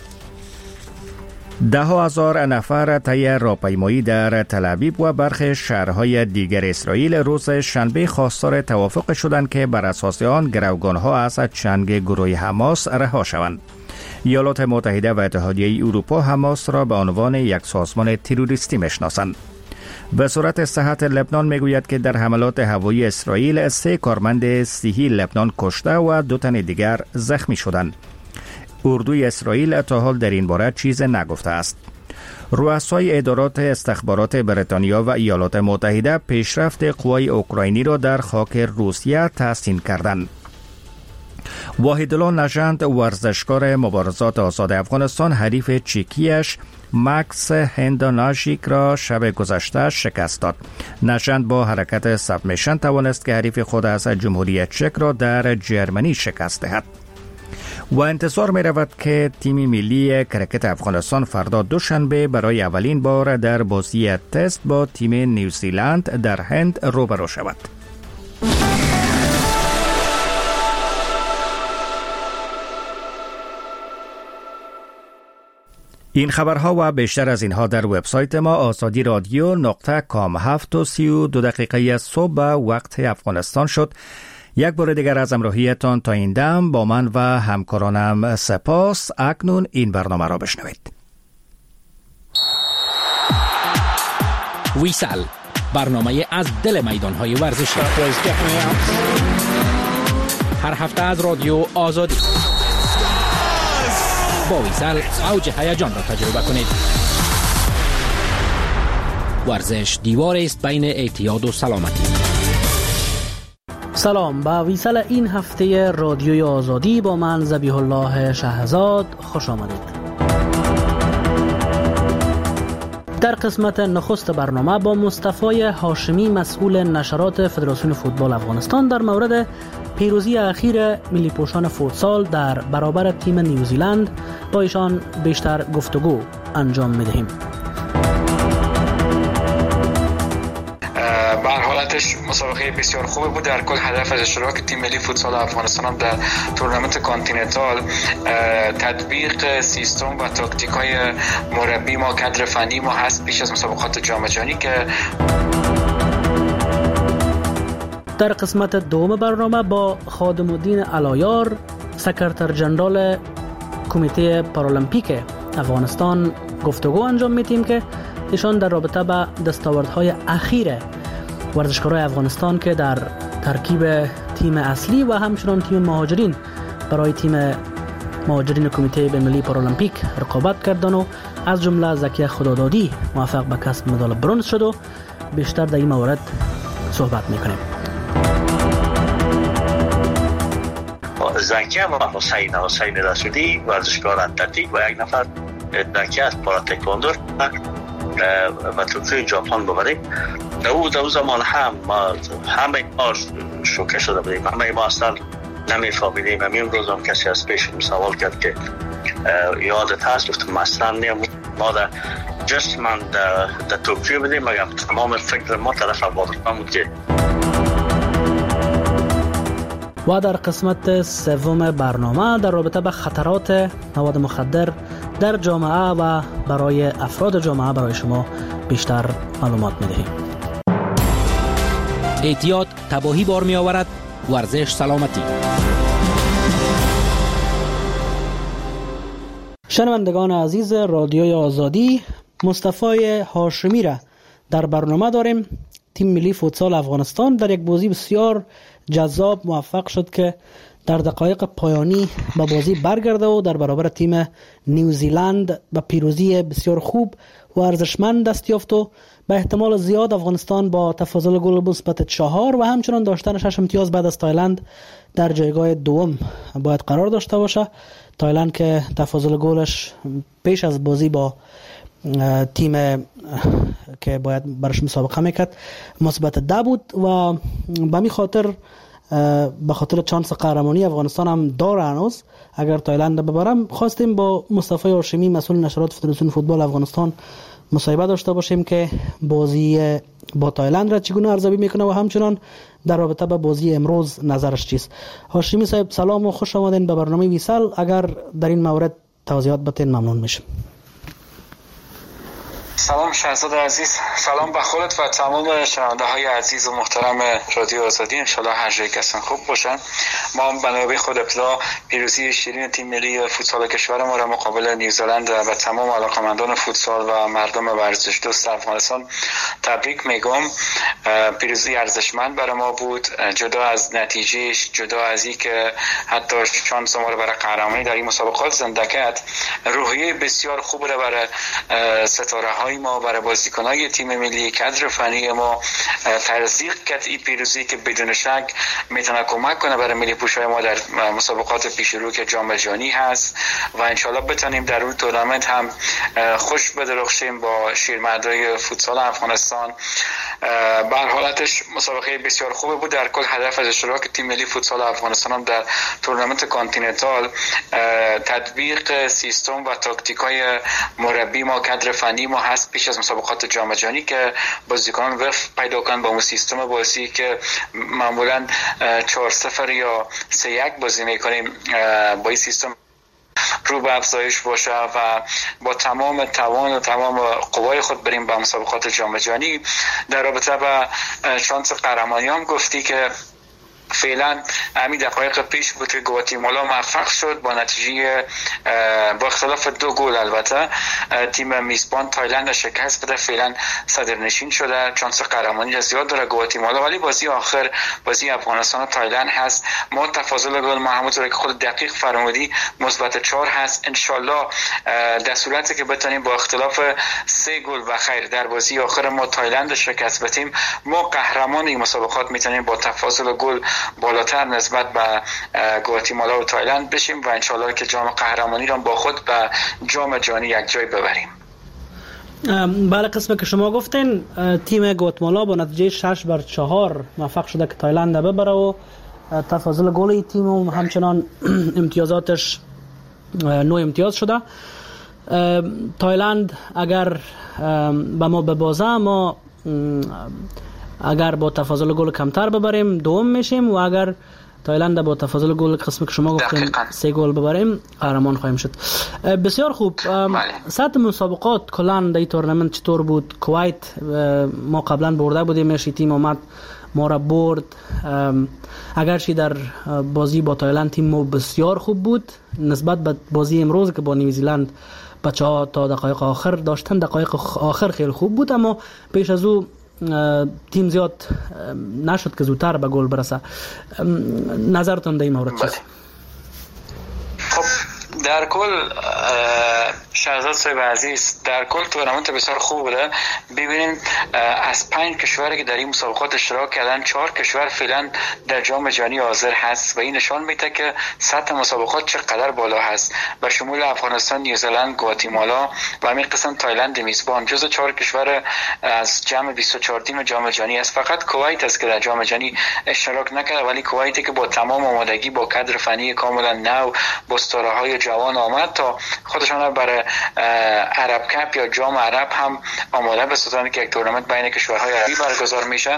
10,000 نفر طی راهپیمایی در تل‌آویو و برخی شهرهای دیگر اسرائیل روز شنبه خواستار توافق شدند که بر اساس آن گروگانها از چنگ گروه حماس رها شوند. ایالات متحده و اتحادیه اروپا حماس را به عنوان یک سازمان تروریستی میشناسند. وزارت صحت لبنان میگوید که در حملات هوایی اسرائیل 3 کارمند صحی لبنان کشته و 2 تن دیگر زخمی شدند. اردوی اسرائیل تا حال در این باره چیز نگفته است. رؤسای ادارات استخبارات بریتانیا و ایالات متحده پیشرفت قوای اوکراینی را در خاک روسیه تحسین کردند. واحدالله نژند، ورزشکار مبارزات آزاد افغانستان، حریف چکیش مکس هنداناژیک را شب گذشته شکست داد. نژند با حرکت سبمیشن توانست که حریف خود از جمهوری چک را در جرمنی شکست دهد. و انتظار می رود که تیم ملی کرکت افغانستان فردا دوشنبه برای اولین بار در بازی تست با تیم نیوزیلند در هند روبرو شود. این خبرها و بیشتر از اینها در وبسایت ما آزادی رادیو.com. 7:32 از صبح وقت افغانستان شد. یک بار دیگر از همراهیتان تا این دم با من و همکارانم سپاس. اکنون این برنامه را بشنوید. ویسل، برنامه از دل میدان‌های ورزشی. هر هفته از رادیو آزادی. با ویسل اوج هیجان را تجربه کنید. ورزش دیوار است بین اعتیاد و سلامتی. سلام، به ویسل این هفته رادیوی آزادی با من ذبیح الله شهزاد خوش آمدید. در قسمت نخست برنامه با مصطفی هاشمی، مسئول نشرات فدراسیون فوتبال افغانستان، در مورد پیروزی اخیر ملی پوشان فوتسال در برابر تیم نیوزیلند با ایشان بیشتر گفتگو انجام می‌دهیم. به هر حالتش مسابقه بسیار خوبی بود. در کل هدف از اشتراک تیم ملی فوتسال افغانستان هم در تورنمنت کانتیننتال تطبیق سیستم و تاکتیک‌های مربی ما، کادر فنی ما هست پیش از مسابقات جام جهانی. که در قسمت دوم برنامه با خادم الدین علایار، سکرتر جنرال کمیته پارالمپیک افغانستان گفتگو انجام میدیم که ایشان در رابطه با دستاوردهای اخیر ورزشکارای افغانستان که در ترکیب تیم اصلی و همچنان تیم مهاجرین برای تیم مهاجرین کمیته بین‌المللی پارالمپیک رقابت کردن و از جمله زکی خدادادی موفق به کسب مدال برنز شد و بیشتر در این مورد صحبت میکنیم. زکی و حسین رسولی ورزشکار اتلتیک و یک نفر زکی از پارا تکواندو و توکیو ژاپن ببریم. در او زمان همه ما شوکه شده بودیم، همه ما اصلا نمیفهمیدیم. همین روز هم کسی از پیش سوال کرد که یادت هست؟ گفتم اصلا نیم. ما در جست من در توکیو بودیم، مگر تمام فکر ما طرف افغانستان بود. که و در قسمت سوم برنامه در رابطه با خطرات مواد مخدر در جامعه و برای افراد جامعه برای شما بیشتر معلومات می‌دهیم. احتیاط تباهی بار می آورد، ورزش سلامتی. شنوندگان عزیز رادیوی آزادی، مصطفی هاشمی را در برنامه داریم. تیم ملی فوتسال افغانستان در یک بازی بسیار جذاب موفق شد که در دقایق پایانی به بازی برگرده و در برابر تیم نیوزیلند به پیروزی بسیار خوب و ارزشمند دست یافت و به احتمال زیاد افغانستان با تفاضل گل مثبت 4 و همچنان داشتن 6 امتیاز بعد از تایلند در جایگاه دوم باید قرار داشته باشه. تایلند که تفاضل گلش پیش از بازی با تیم که باید برش مسابقه میکرد مثبت 10 بود و به می خاطر به خاطر چانس قهرمانی افغانستان هم داره هنوز. اگر تایلند ببرم خواستیم با مصطفی هاشمی مسئول نشرات فدراسیون فوتبال افغانستان مصاحبه داشته باشیم که بازی با تایلند را چگونه ارزیابی میکنه و همچنان در رابطه با بازی امروز نظرش چیست. هاشمی صاحب سلام و خوش آمدین به برنامه ویسل. اگر در این مورد توضیحات بتین ممنون میشم. سلام شهزاد عزیز، سلام به خودت و تمام شنونده های عزیز و محترم رادیو آزادی. انشالله هر جای کسان خوب باشن. ما به نوبه خود ابتدا پیروزی شیرین تیم ملی فوتسال کشور ما را مقابل نیوزلند و تمام علاقمندان فوتسال و مردم ورزش دوست افغانستان تبریک میگم. پیروزی ارزشمند برای ما بود، جدا از نتیجهش، جدا از اینکه حتی شانس ما را برای قهرمانی در این مسابقات زنده کرد، روحیه بسیار خوب را برای ستاره های ما، برای بازیکن‌های تیم ملی، کادر فنی ما تزریق کرد. این پیروزی که بدون شک میتونه کمک کنه برای ملی پوشای ما در مسابقات پیش رو که جام جهانی هست و انشالله بتونیم در اون تورنمنت هم خوش بدرخشیم با شیرمردای فوتسال افغانستان. به هر حالتش مسابقه بسیار خوبه بود. در کل هدف از اشتراک تیم ملی فوتسال افغانستان هم در تورنمنت کانتیننتال تطبیق سیستم و تاکتیک‌های مربی ما، کادر فنی ما هست پیش از مسابقات جام جهانی که بازیکنان وقت پیدا کنن با اون سیستم بازی که معمولا 4-0 یا 3-1 بازی میکنیم. با این سیستم رو به افزایش باشه و با تمام توان و تمام قوای خود بریم به مسابقات جام جهانی. در رابطه با شانس قهرمانی هم گفتی که فعلا همین دقایق پیش بود که گواتیمالا موفق شد با نتیجه با اختلاف 2 گل البته تیم میزبان تایلند شکست بده. فعلا صدرنشین شده، شانس قهرمانی زیاد داره گواتیمالا، ولی بازی آخر بازی افغانستان و تایلند هست. ما تفاضل گل محمود که خود دقیق فرمودی مثبت 4 هست. انشالله در صورتی که بتونیم با اختلاف 3 گل و خیر در بازی آخر ما تایلند شکست بدیم، ما قهرمان این مسابقات میتونیم با تفاضل گل بالاتر نسبت به گواتیمالا و تایلند بشیم و انشالله که جام قهرمانی را با خود به جام جهانی یک جای ببریم. بله، قسمه که شما گفتین تیم گواتیمالا با نتیجه 6-4 موفق شده که تایلند ببره و تفاضل گل تیم و همچنان امتیازاتش 9 امتیاز شده. تایلند اگر به ما ببازه، ما اگر با تفاضل گل کمتر ببریم دوم میشیم و اگر تایلند با تفاضل گل قسمی که شما گفتین 3 گل ببریم قهرمان خواهیم شد. بسیار خوب. سطح مسابقات کلا در این تورنمنت چطور بود؟ کویت ما قبلا برده بودیم، تیم اومد ما را برد. اگرچه در بازی با تایلند تیم ما بسیار خوب بود نسبت به بازی امروز که با نیوزیلند بچه‌ها تا دقایق آخر داشتن، دقایق آخر خیلی خوب بود، اما پیش از او تیم زیاد نشد که زودتر به گل برسه. نظرتون در این مورد چیست؟ خب در کل شهزاد صاحب عزیز، در کل تورنمنت بسیار خوب بوده. ببینیم از 5 کشوری که در این مسابقات اشتراک کردن 4 کشور فعلا در جام جهانی حاضر هست و این نشان میده که سطح مسابقات چقدر بالا هست. به شمول افغانستان، نیوزلند، گواتیمالا و همین قسم تایلند میزبان جزو 4 کشور از جمع 24 تیم جام جهانی است. فقط کویت است که در جام جهانی اشتراک نکرده، ولی کویتی که با تمام آمادگی، با کادر فنی کاملا نو، با ستاره‌های جوان آمد تا خودشان برای عرب کپ یا جام عرب هم آماده بسازند که یک تورنمنت بین کشورهای عربی برگزار میشه.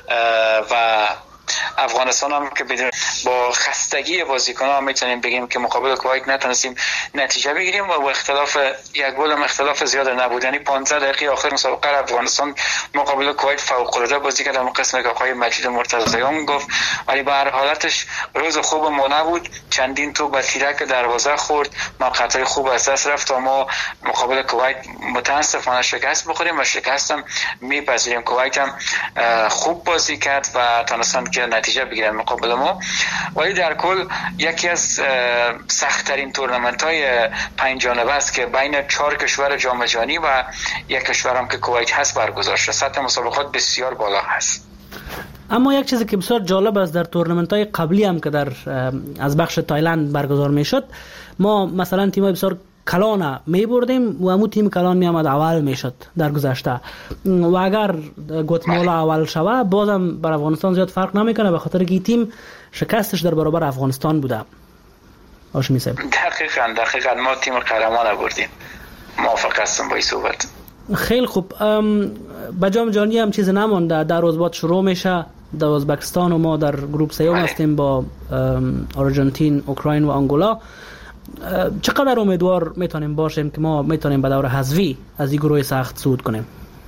و افغانستان هم که بدون با خستگی بازیکن‌ها میتونیم بگیم که مقابل کویت نتونستیم نتیجه بگیریم و با اختلاف یک گل هم اختلاف زیاد نبود. یعنی 15 دقیقه آخر مسابقه افغانستان مقابل کویت فوق‌العاده بازی کرد. اون قسمی که آقای مجید مرتضیان گفت، ولی به هر حالتش روز خوب ما نبود. چندین تو به تیرک دروازه خورد، موقعیت‌های خوب از دست رفت و ما مقابل کویت متاسفانه شکست بخوریم و شکست هم میپذیریم. کویت هم خوب بازی کرد و تونستن که نتیجه بگیرن مقابل ما، ولی در کل یکی از سخت‌ترین تورنمنت‌های 5 جانبه است که بین 4 کشور جام جهانی و یک کشور هم که کویت هست برگزار شده. سطح مسابقات بسیار بالا هست. اما یک چیزی که بسیار جالب است در تورنمنت‌های قبلی هم که در از بخش تایلند برگزار میشد، ما مثلا تیم‌های بسیار کلان می بردیم و همون تیم کلان می آمد اول می شد در گذشته و اگر گواتیمالا اول شوه بازم بر افغانستان زیاد فرق نمیکنه به خاطر که این تیم شکستش در برابر افغانستان بوده. هاشمی صاحب دقیقاً ما تیم قهرمان بردیم. موافق هستم با این صحبت. خیلی خوب. به جام جهانی هم چیز نمونده، در روز بعد شروع میشه. در ازبکستان و ما در گروه سیوم هستیم با آرژانتین، اوکراین و آنگولا. چقدر امیدوار میتونیم باشیم که ما میتونیم به دور حذفی از این گروه سخت صعود کنیم؟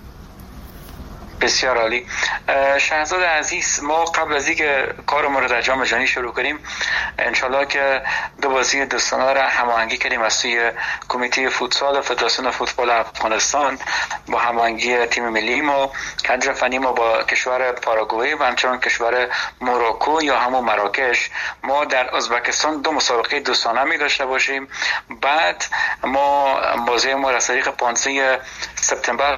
بسیار عالی. شهزاد عزیز، ما قبل از اینکه کارمون رو در جام جهانی شروع کنیم انشالله که 2 بازی دوستانه را هماهنگی کردیم از سوی کمیته فوتسال فدراسیون فوتبال افغانستان با هماهنگی تیم ملی ما، کادر فنی ما با کشور پاراگوئه و همچنان کشور موراکو یا همون مراکش. ما در ازبکستان 2 مسابقه دوستانه می داشته باشیم. بعد ما بازی ما از طریق 15 سپتامبر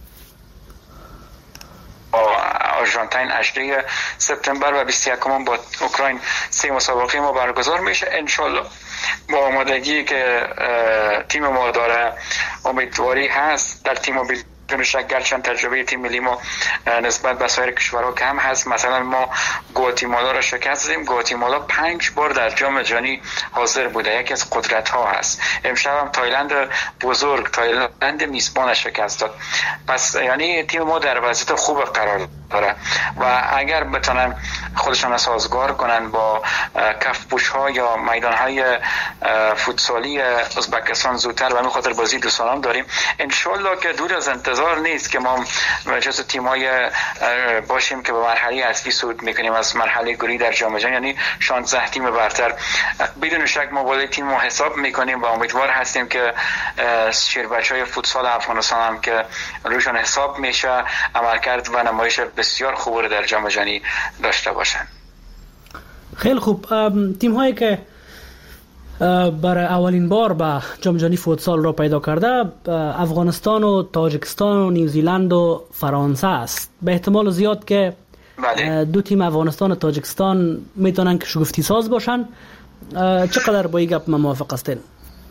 آرژانتین 18 سپتامبر و 21 با اوکراین 3 مسابقه ما برگزار میشه. انشالله با آمادگی که تیم ما داره امیدواری هست در تیم بدون شک، گرچند تجربه تیم ملی ما نسبت به سایر کشورها کم هست. مثلا ما گواتیمالا را شکست دادیم. گواتیمالا 5 بار در جام جهانی حاضر بوده، یکی از قدرت ها هست. امشب هم تایلند بزرگ، تایلند میزبان شکست داد. پس یعنی تیم ما در وضعیت خوب قرار داره و اگر بتونن خودشان سازگار کنن با کفپوش ها یا میدان های فوتسالی ازبکستان زودتر و همین خاطر بازی دوستانه داریم، انشالله که دور از انتظار نیست که ما جزو تیم‌های باشیم که به مرحله حذفی صعود میکنیم از مرحله گروهی در جام جهانی، یعنی 16 تیم برتر. بدون شک ما بالای تیم ما حساب میکنیم و امیدوار هستیم که شیربچهای فوتسال افغانستان هم که روشون حساب میشه عملکرد و نمایش بسیار خوب رو در جام جهانی داشته باشن. خیلی خوب. تیم هایی که برای اولین بار به جام جهانی فوتسال را پیدا کرده افغانستان و تاجیکستان و نیوزیلند و فرانسه است. به احتمال زیاد که 2 تیم افغانستان و تاجیکستان میتونن که شگفتی ساز باشن. چقدر با این گپ موافق هستین؟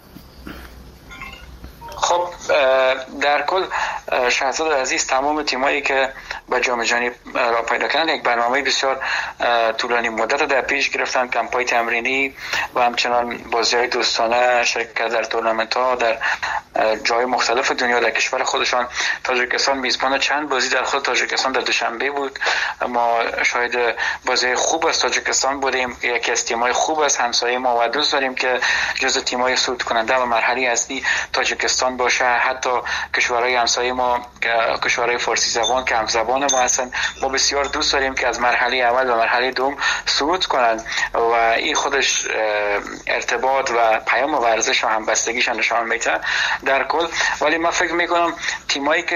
خب در کل شهزاد عزیز، تمام تیمایی که به جام جهانی را پیدا کردن یک برنامه بسیار طولانی مدت در پیش گرفتن، کمپای تمرینی و همچنان بازی‌های دوستانه، شرکت در تورنمنت‌ها در جای مختلف دنیا در کشور خودشان. تاجیکستان میزبان چند بازی در خود تاجیکستان در دوشنبه بود. ما شاهد بازی خوب از تاجیکستان بودیم. یکی از تیم‌های خوب از همسایه ما و دوست داریم که جزو تیم‌های صعود کننده و مرحله اصلی تاجیکستان باشه. حتی کشورهای همسایه ما، کشورهای فارسی زبان که همزبان ما هستن، ما بسیار دوست داریم که از مرحله اول و مرحله دوم صعود کنند و این خودش ارتباط و پیام ورزش و همبستگیش نشان میده در کل. ولی من فکر میکنم تیمایی که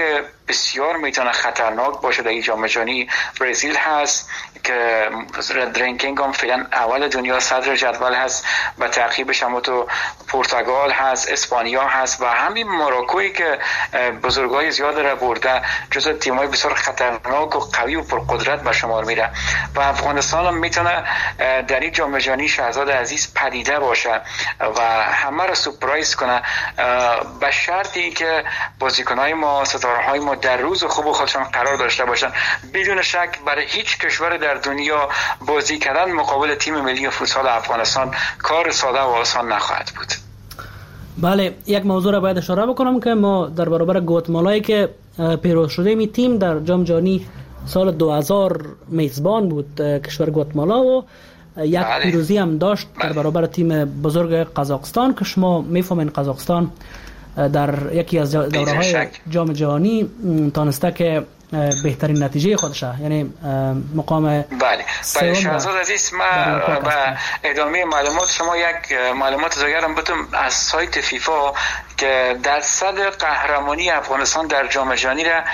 بسیار میتونه خطرناک باشه در این جام جهانی. برزیل هست که رنکینگ هم فعلا اول دنیا، صدر جدول هست، و تعقیبش هم تو پرتغال هست، اسپانیا هست و همین مراکوی که بزرگای زیاد را برده، جزو تیم‌های بسیار خطرناک و قوی و پرقدرت به شمار میره. و افغانستان هم میتونه در این جام جهانی شهزاد عزیز پدیده باشه و همه را سورپرایز کنه، به شرطی که بازیکن‌های ما، ستاره‌های ما در روز خوب خودشان قرار داشته باشن. بدون شک برای هیچ کشور در دنیا بازی کردن مقابل تیم ملی فوتبال افغانستان کار ساده و آسان نخواهد بود. بله، یک موضوع را باید اشاره بکنم که ما در برابر گواتمالایی که پیروز شده می تیم در جام جهانی سال 2000 میزبان بود کشور گواتمالا و یک پیروزی هم داشت در برابر تیم بزرگ قزاقستان که شما میفهمین قزاقستان در یکی از دوره‌های جام جهانی تانسته که بهترین نتیجه خودشه، یعنی مقام بله شهزاد عزیز، ما و ادامه معلومات شما یک معلومات دیگرم بتونم از سایت فیفا که درصد قهرمانی افغانستان در جام جهانی را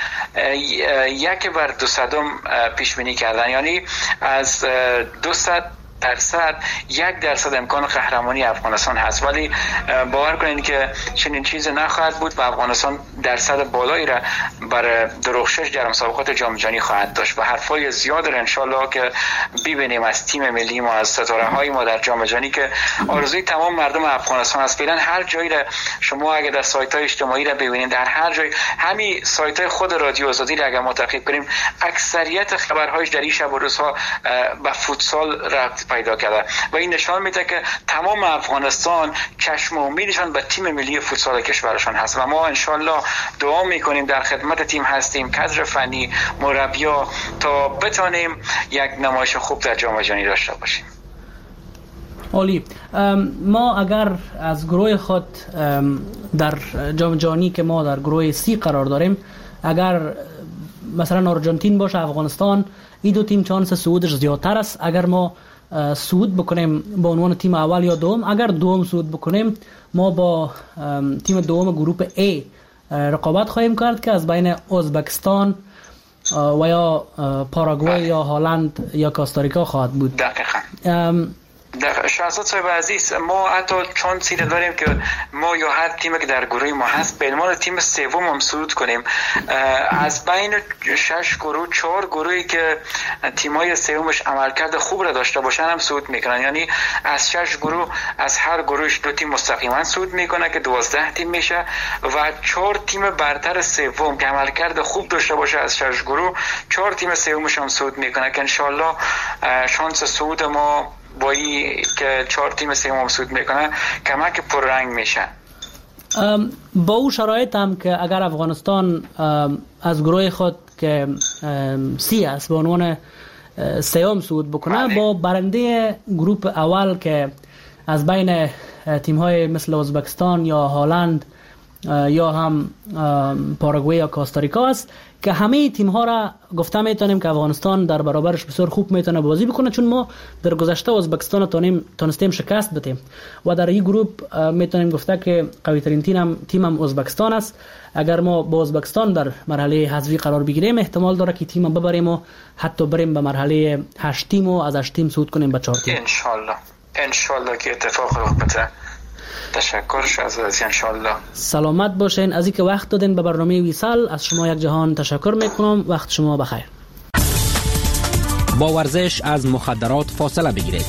1/200 پیش بینی کردن، یعنی از 200% 1% امکان قهرمانی افغانستان هست، ولی باور کنید که چنین چیزی نخواهد بود و افغانستان درصد بالایی را بر درخشش در مسابقات جام جهانی خواهد داشت و حرفای زیاد را انشالله که ببینیم از تیم ملی ما، از ستاره‌های ما در جام جهانی که آرزوی تمام مردم افغانستان است. فعلا هر جایی را شما اگه در سایت‌های اجتماعی را ببینید، در هر جای، همین سایت‌های خود رادیو آزادی را اگه ما تعقیب کنیم، اکثریت خبرهایش در این شب و روزها به فوتسال ربط پیدا کرده و این نشان میده که تمام افغانستان چشم و امیدشان به تیم ملی فوتسال کشورشان هست و ما انشالله دعا میکنیم، در خدمت تیم هستیم، کادر فنی، مربیا، تا بتونیم یک نمایش خوب در جام جهانی داشته باشیم. عالی. ما اگر از گروه خود در جام جهانی که ما در گروه C قرار داریم، اگر مثلا آرژانتین باشه، افغانستان، این دو تیم چانس صعودش زیادتر است. اگر ما صعود بکنیم به عنوان تیم اول یا دوم، اگر دوم صعود بکنیم ما با تیم دوم گروه A رقابت خواهیم کرد که از بین ازبکستان و یا پاراگوئه یا هلند یا کاستاریکا خواهد بود. دقیقاً. در شهزاد صاحب عزیز، ما حتی چون سیره داریم که ما یا هر تیمی که در گروه ما هست به عنوان تیم سوم هم صعود کنیم. از بین 6 گروه 4 گروهی که تیمای سومش عملکرد خوب را داشته باشن هم صعود میکنن، یعنی از 6 گروه از هر گروهش 2 تیم مستقیما صعود میکنه که 12 تیم میشه و 4 تیم برتر سوم که عملکرد خوب داشته باشه از 6 گروه 4 تیم سومش هم صعود میکنه که انشالله شانس صعود ما با این که 4 تیم سوم صعود میکنه کمک پررنگ میشه. با او شرایط هم که اگر افغانستان از گروه خود که C است به عنوان سوم صعود بکنه، با برنده گروه اول که از بین تیم‌های مثل ازبکستان یا هلند یا هم پاراگوئه یا کاستاریکا است که همه تیم‌ها را گفته میتونیم که افغانستان در برابرش بسیار خوب میتونه بازی بکنه، چون ما در گذشته ازبکستان تونستیم شکست بدیم و در این گروه میتونیم گفته که قوی ترین تیم هم ازبکستان است. اگر ما با ازبکستان در مرحله حذفی قرار بگیریم احتمال داره که تیم ببریم و حتی بریم به مرحله 8 تیم و از 8 تیم صعود کنیم به 4 تیم. انشالله که اتفاق بیفته. تشکر شهزاد، انشالله. سلامت باشین. از اینکه وقت دادین به برنامه ویسال از شما یک جهان تشکر میکنم. وقت شما بخیر. با ورزش از مخدرات فاصله بگیرید.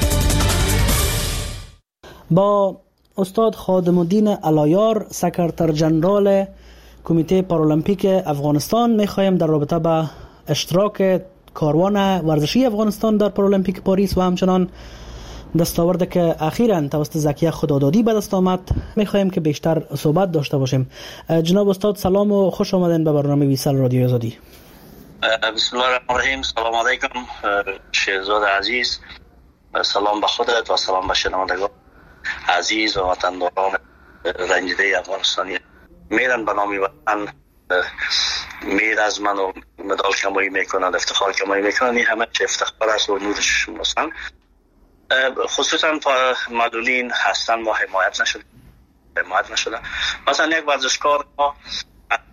با استاد خادم الدین علایار، سکرتر جنرال کمیته پارالمپیک افغانستان میخوایم در رابطه با اشتراک کاروان ورزشی افغانستان در پارالمپیک پاریس و همچنان دستاورد که اخیراً توسط زکیه خدادادی به دست آمد میخوایم که بیشتر صحبت داشته باشیم. جناب استاد سلام و خوش آمدین به برنامه ویسال رادیو آزادی. بسم الله الرحمن الرحیم. سلام علیکم شهزاد عزیز، سلام به خودت و سلام به شنوندگان عزیز و وطنداران رنجیده افغانستانی. میرن به نام وطن، میر از من و مدال کمایی میکنند، افتخار کمایی میکنند، این همه چه افتخار است و نورش هستند. خصوصا معلولین هستن ما حمایت نشده. مثلا یک ورزشکار ما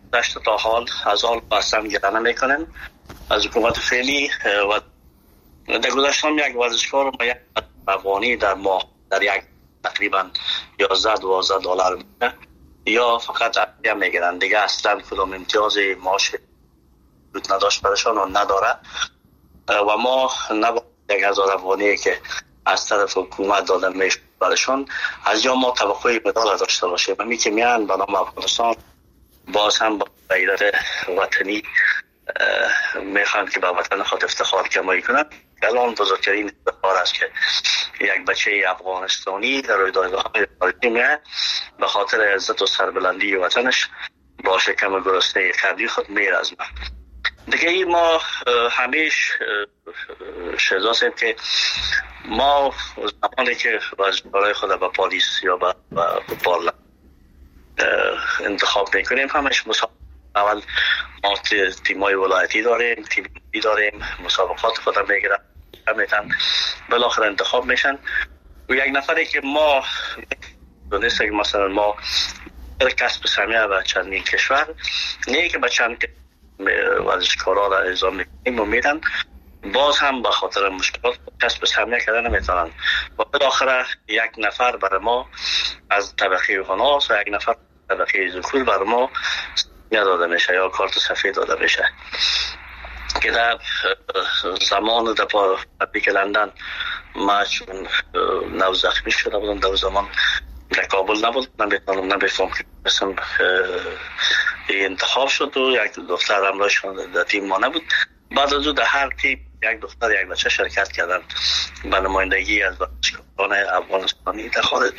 داشت تا حال از آن بستن گرانه میکنن از حکومت فعلی و در گذشته هم یک ورزشکار با یک افغانی در ماه در یک تقریبا 11-12 دلار میده یا فقط عدیه میگیرن دیگه اصلا کدام امتیاز معاش نداشت برشان و نداره و ما نباید 1000 افغانی که از طرف حکومت داده میشه برشان از یا ما توقعی مدال داشته باشه و می که میان به نام افغانستان باز هم با غیرت وطنی میخوان که به وطن خود افتخار کمایی کنند. الان بزرگترین افتخار است که یک بچه افغانستانی در رویدادهای خارجی میاد به خاطر عزت و سربلندی وطنش با شکم گرسنه خردی خود میرزمه. دیگه ما همیشه شهزاسیم که ما زمانی که برای خود به پالیس یا به پارلمان انتخاب میکنیم همش اول ما تیمای ولایتی داریم، تیمی داریم، مسابقات خود میگیرن میتن بالاخره انتخاب میشن و یک نفری که ما دونسته که مثلا ما کسب سهمیه به چندین کشور نه که به چند ورزشکارا را اعزام میکنیم و میدن باز هم به خاطر مشکلات کسب سهمیه کردن نمیتونن و بالاخره یک نفر برای ما از طبقه هناس و یک نفر طبقه ذکور برای ما داده میشه یا کارت سفید داده میشه که در زمان در پارالمپیک لندن ما چون نو زخمی شده بودم در زمان در کابل نبود نمیفهم که مثلا انتخاب شد و یک دختر همراهشون در تیم ما نبود. بعد از او در هر تیم یک دختر یک بچه شرکت کردن به نمایندگی از ورزشکاران افغانستانی در خارج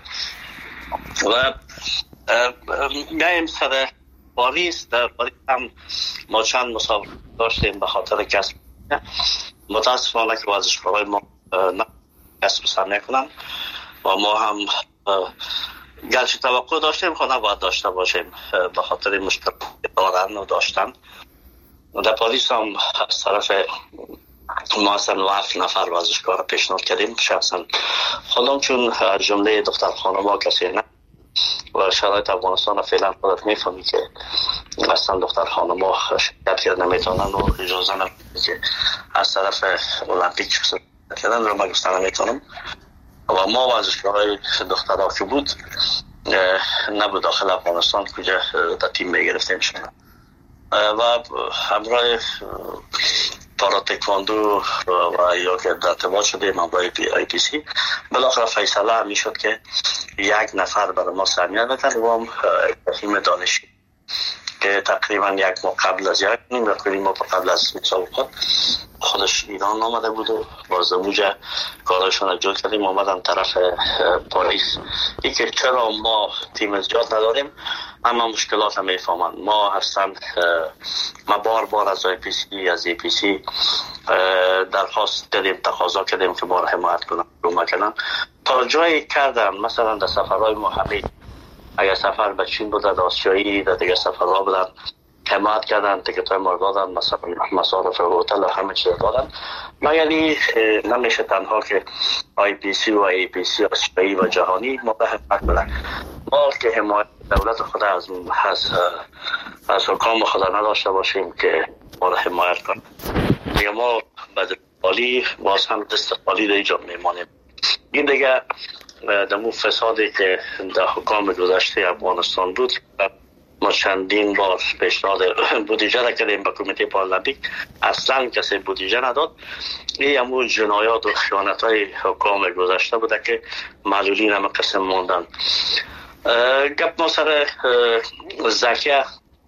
و میایم سر پاریس. در پاریس هم ما چند مسابقه داشتیم به خاطر کسب متاسفانه که ورزشکارای ما کسب سهمیه کنن و ما هم گرچه توقع داشتیم خود نباید داشته باشیم به خاطر مشکل دارن و داشتن. در پاریس هم از طرف ما اصلا 7 نفر ورزشکار پیشنهاد کردیم شخصا خودم چون از جمله دختر خانم کسی نه و شرایط افغانستان فعلا خودت میفهمی که اصلا دختر خانم ها شرکت کرد نمیتونن و اجازه نمیده که از طرف المپیک شرکت کردن رو مگستان نمیتونم و ما ورزشکارای دخترها که بود نبود داخل افغانستان کجا در تیم میگرفتیم شدن و همراه پارا تکواندو و یا که در ارتباط شدیم همراه آی پی سی بالاخره فیصله هم میشد که یک نفر برای ما سهمیه بدن و هم تیم دانشی که تقریبا یک ماه قبل از یک ماه قبل از مسابقات خودش ایران آمده بود و با زموج کارشون جور کردیم آمدن طرف پاریس. این که چرا ما تیم زیاد نداریم اما مشکلات هم میفهمن ما هستن. ما بار از آی پی سی از ای پی سی درخواست کردیم تقاضا کردیم که ما را حمایت کنن روما کنن تا جایی کردن مثلا در سفرهای ما همه اگر سفر به چین بود در آسیایی در دیگه سفرها بودن حمایت کردن تیکت های ما دادن مثلا مصارف هتل همه چیز دادن مگر نمیشه تنها که آی پی سی و ای پی سی آسیایی و جهانی ما به حمایت بدن. ما که حمایت دولت خود از حکام خدا نداشته باشیم که ما را حمایت کنیم دیگه ما بعد خالی باز هم دست خالی در اینجا میمانیم. این دیگه دمو فسادی که در حکام گذشته افغانستان بود ما چندین بار پیشنهاد بودجه را کردیم به کمیته پارالمپیک اصلا کسی بودجه نداد. این همون جنایات و خیانت های حکام گذشته بوده که معلولین هم قسم موندن. گپ ما سر زکیه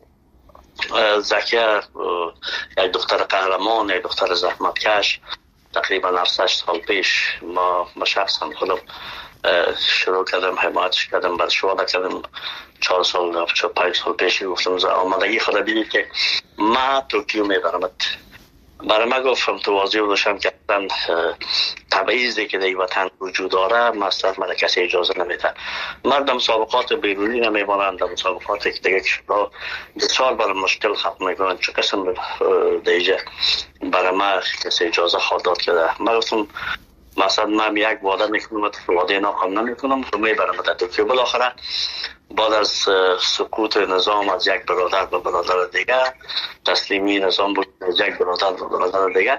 یک دختر قهرمان یک دختر زحمتکش تقریبا 7 سال پیش ما شخصا خودم شروع کردم حمایتش کردم بعد شواده کردم 4 سال 5 سال پیش گفتم آمدگی خدا بیدید که ما توکیو میبرمت برای ما گفتم تو واضح بودشم که تبعیضی که در وطن وجود داره مصرف من کسی اجازه نمیده. مردم مسابقات بیرونی نمیبانند در مسابقات که دیگه کشورها بسیار برای مشکل ختم میکنند چه قسم دیگه برای ما کسی اجازه خواهد کرده. من گفتم مثلا من یک وعده میکنم وعده ناکام نمیکنم تو میبرم در توکیو. بالاخره بعد از سقوط نظام از یک برادر به برادر دیگر، تسلیمی نظام بود یک برادر به برادر دیگر،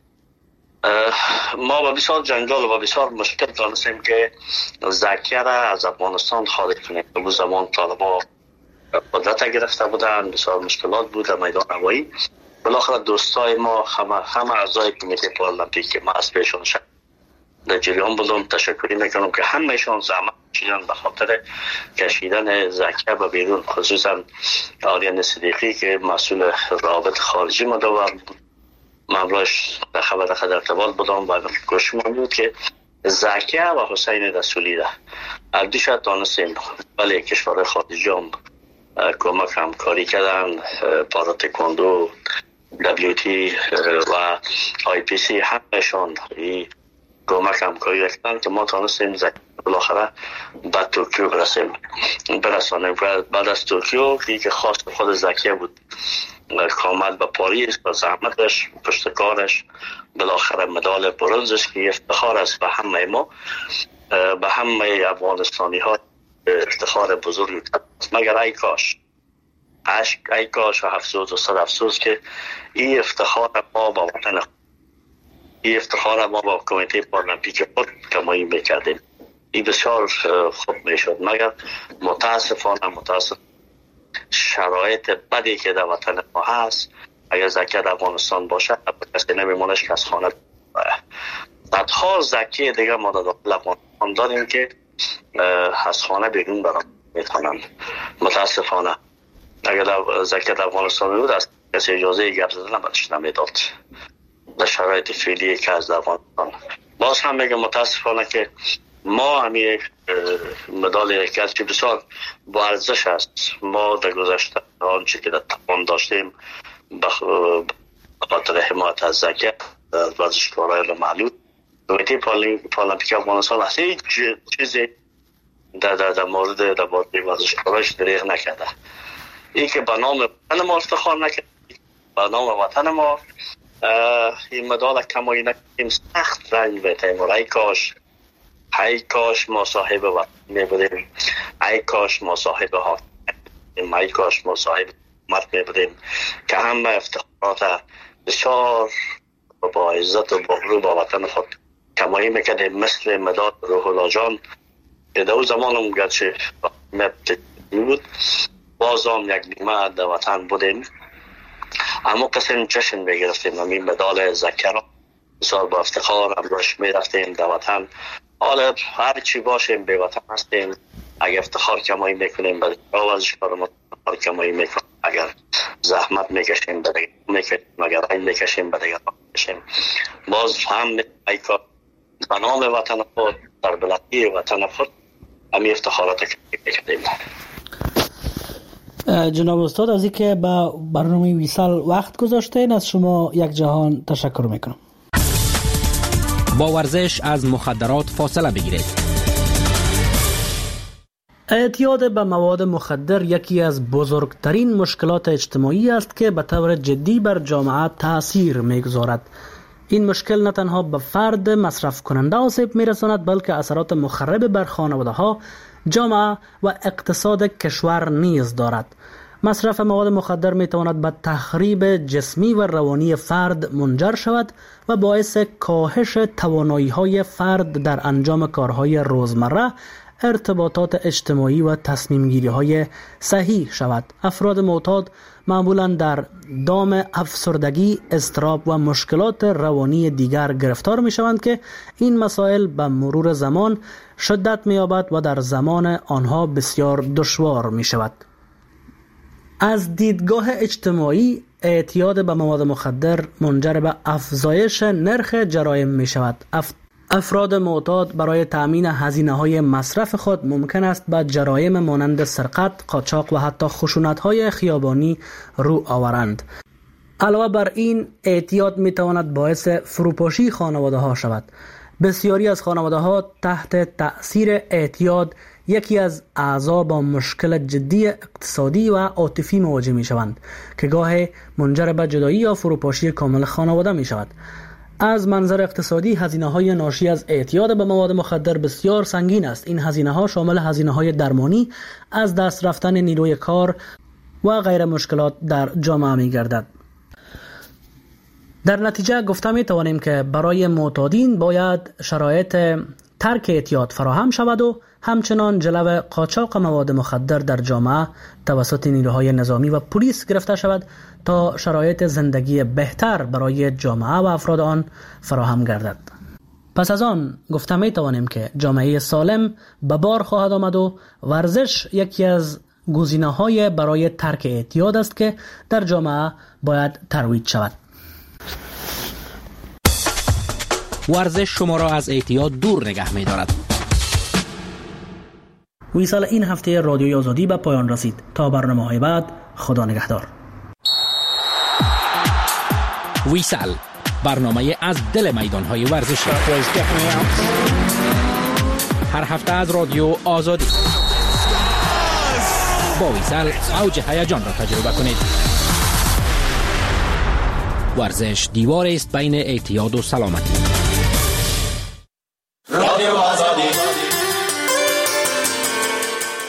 ما با بسیار جنجال و بسیار مشکل دانستیم که زاکیه را از افغانستان خارج کنیم. به زمان طالبان قدرت گرفته بودند، بسیار مشکلات بود در میدان هوایی. بالاخره دوستای ما همه اعضای کمیته پارلمپیک ما از پیشون شد در جریان بودم. تشکری میکنم که همهشان زحمت کشیدن به خاطر کشیدن زاکیه به بیرون، خصوصا آریان صدیقی که مسئول روابط خارجی مدور بود. من راش در خبر در ارتباط بودم و گوشم بود که زاکیه و حسین رسولی ده اردیش دانستیم، ولی کشور خارجی هم کمک همکاری کردن، پارا تکواندو، WT و IPC همهشان کمک همکاری کردن که ما تانستیم زاکیه بالاخره به توکیو برسانیم. بعد از توکیو که خاص خود زاکیه بود کامل به پاریس و زحمتش پشتکارش بالاخره مدال برنزش که افتخار است به همه ما، به همه افغانستانی ها افتخار بزرگی. مگر ای کاش و افسوس و صد افسوس که این افتخار ما با وطن، این افتخار ما با کمیته پارلمپیک خود کمایی میکردیم. این بسیار خوب میشد، مگر متاسفانه شرایط بدی که در وطن ما هست، اگر زاکیه در افغانستان باشه کسی نمیمونش که از خانه صدها زاکیه دیگه ما در داخل افغانستان داریم که از خانه بیرون برام میتونن. متاسفانه اگر زاکیه در افغانستان بود از کسی اجازه گپ زدن برش نمیداد در شرایط فعلی که از افغانستان. باز هم میگم متاسفانه که ما همی مدال که بسیار با ارزش است. ما در گذشته آنچه که در توان داشتیم به خاطر حمایت از زاکیه ورزشکارای معلول، کمیته پارلمپیک افغانستان از هیچ چیزی در مورد ورزشکارایش دریغ نکرده. این که به نام وطن ما افتخار نکرد، به نام وطن ما این مدال کمایی نکردیم، سخت رنج بیتیم. ای کاش ما صاحب وطن می بودیم، ای کاش ما صاحب حاکم بودیم، ای کاش ما صاحب حکومت می بودیم که همه افتخارات بسیار با عزت و بغرور با وطن خود کمایی میکردیم، مثل مداد روح الله جان که در زمان هم گرچه بود باز هم یک نیمه در وطن بودیم، اما کسی جشن بگرفتیم. همین مدال زاکیه را بسیار با افتخار امروش میرفتیم در وطن. حالا هر چی باشیم به وطن هستیم، اگر افتخار کمایی میکنیم برای ورزشکار ما افتخار کمایی میکنیم، اگر زحمت میکشیم برای اگر رنج میکشیم برای میکشیم، باز هم ایکا به نام وطن خود در بلندی وطن خود همی افتخارات کردیم. جناب استاد از اینکه با برنامه ویسال وقت گذاشتین از شما یک جهان تشکر میکنم. با ورزش از مخدرات فاصله بگیرید. اعتیاد به مواد مخدر یکی از بزرگترین مشکلات اجتماعی است که به طور جدی بر جامعه تأثیر میگذارد. این مشکل نه تنها به فرد مصرف کننده آسیب میرساند، بلکه اثرات مخرب بر خانواده ها، جامعه و اقتصاد کشور نیز دارد. مصرف مواد مخدر می تواند به تخریب جسمی و روانی فرد منجر شود و باعث کاهش توانایی های فرد در انجام کارهای روزمره، ارتباطات اجتماعی و تصمیم گیری های صحیح شود. افراد معتاد معمولا در دام افسردگی، اضطراب و مشکلات روانی دیگر گرفتار می شوند که این مسائل به مرور زمان شدت می یابد و در زمان آنها بسیار دشوار می شود. از دیدگاه اجتماعی اعتیاد به مواد مخدر منجر به افزایش نرخ جرایم می شود. افراد معتاد برای تأمین هزینه‌های مصرف خود ممکن است به جرایم مانند سرقت، قاچاق و حتی خشونت‌های خیابانی رو آورند. علاوه بر این اعتیاد می تواند باعث فروپاشی خانواده ها شود. بسیاری از خانواده ها تحت تأثیر اعتیاد یکی از اعضا با مشکل جدی اقتصادی و عاطفی مواجه می شوند که گاه منجر به جدایی یا فروپاشی کامل خانواده می شود. از منظر اقتصادی هزینه‌های ناشی از اعتیاد به مواد مخدر بسیار سنگین است. این هزینه‌ها شامل هزینه‌های درمانی، از دست رفتن نیروی کار و غیر مشکلات در جامعه می‌گردد. در نتیجه گفته می‌توانیم که برای معتادین باید شرایط ترک اعتیاد فراهم شود و همچنان جلو قاچاق مواد مخدر در جامعه توسط نیروهای نظامی و پلیس گرفته شود تا شرایط زندگی بهتر برای جامعه و افراد آن فراهم گردد. پس از آن گفته می توانیم که جامعه سالم به بار خواهد آمد و ورزش یکی از گزینه‌های برای ترک اعتیاد است که در جامعه باید ترویج شود. ورزش شما را از اعتیاد دور نگه می دارد. ویسال این هفته رادیوی آزادی به پایان رسید. تا برنامه‌های بعد، خدا نگهدار. ویسال، برنامه از دل میدان‌های ورزشی. هر هفته از رادیو آزادی. با ویسال اوج هیجان را تجربه کنید. ورزش دیواری است بین اعتیاد و سلامتی.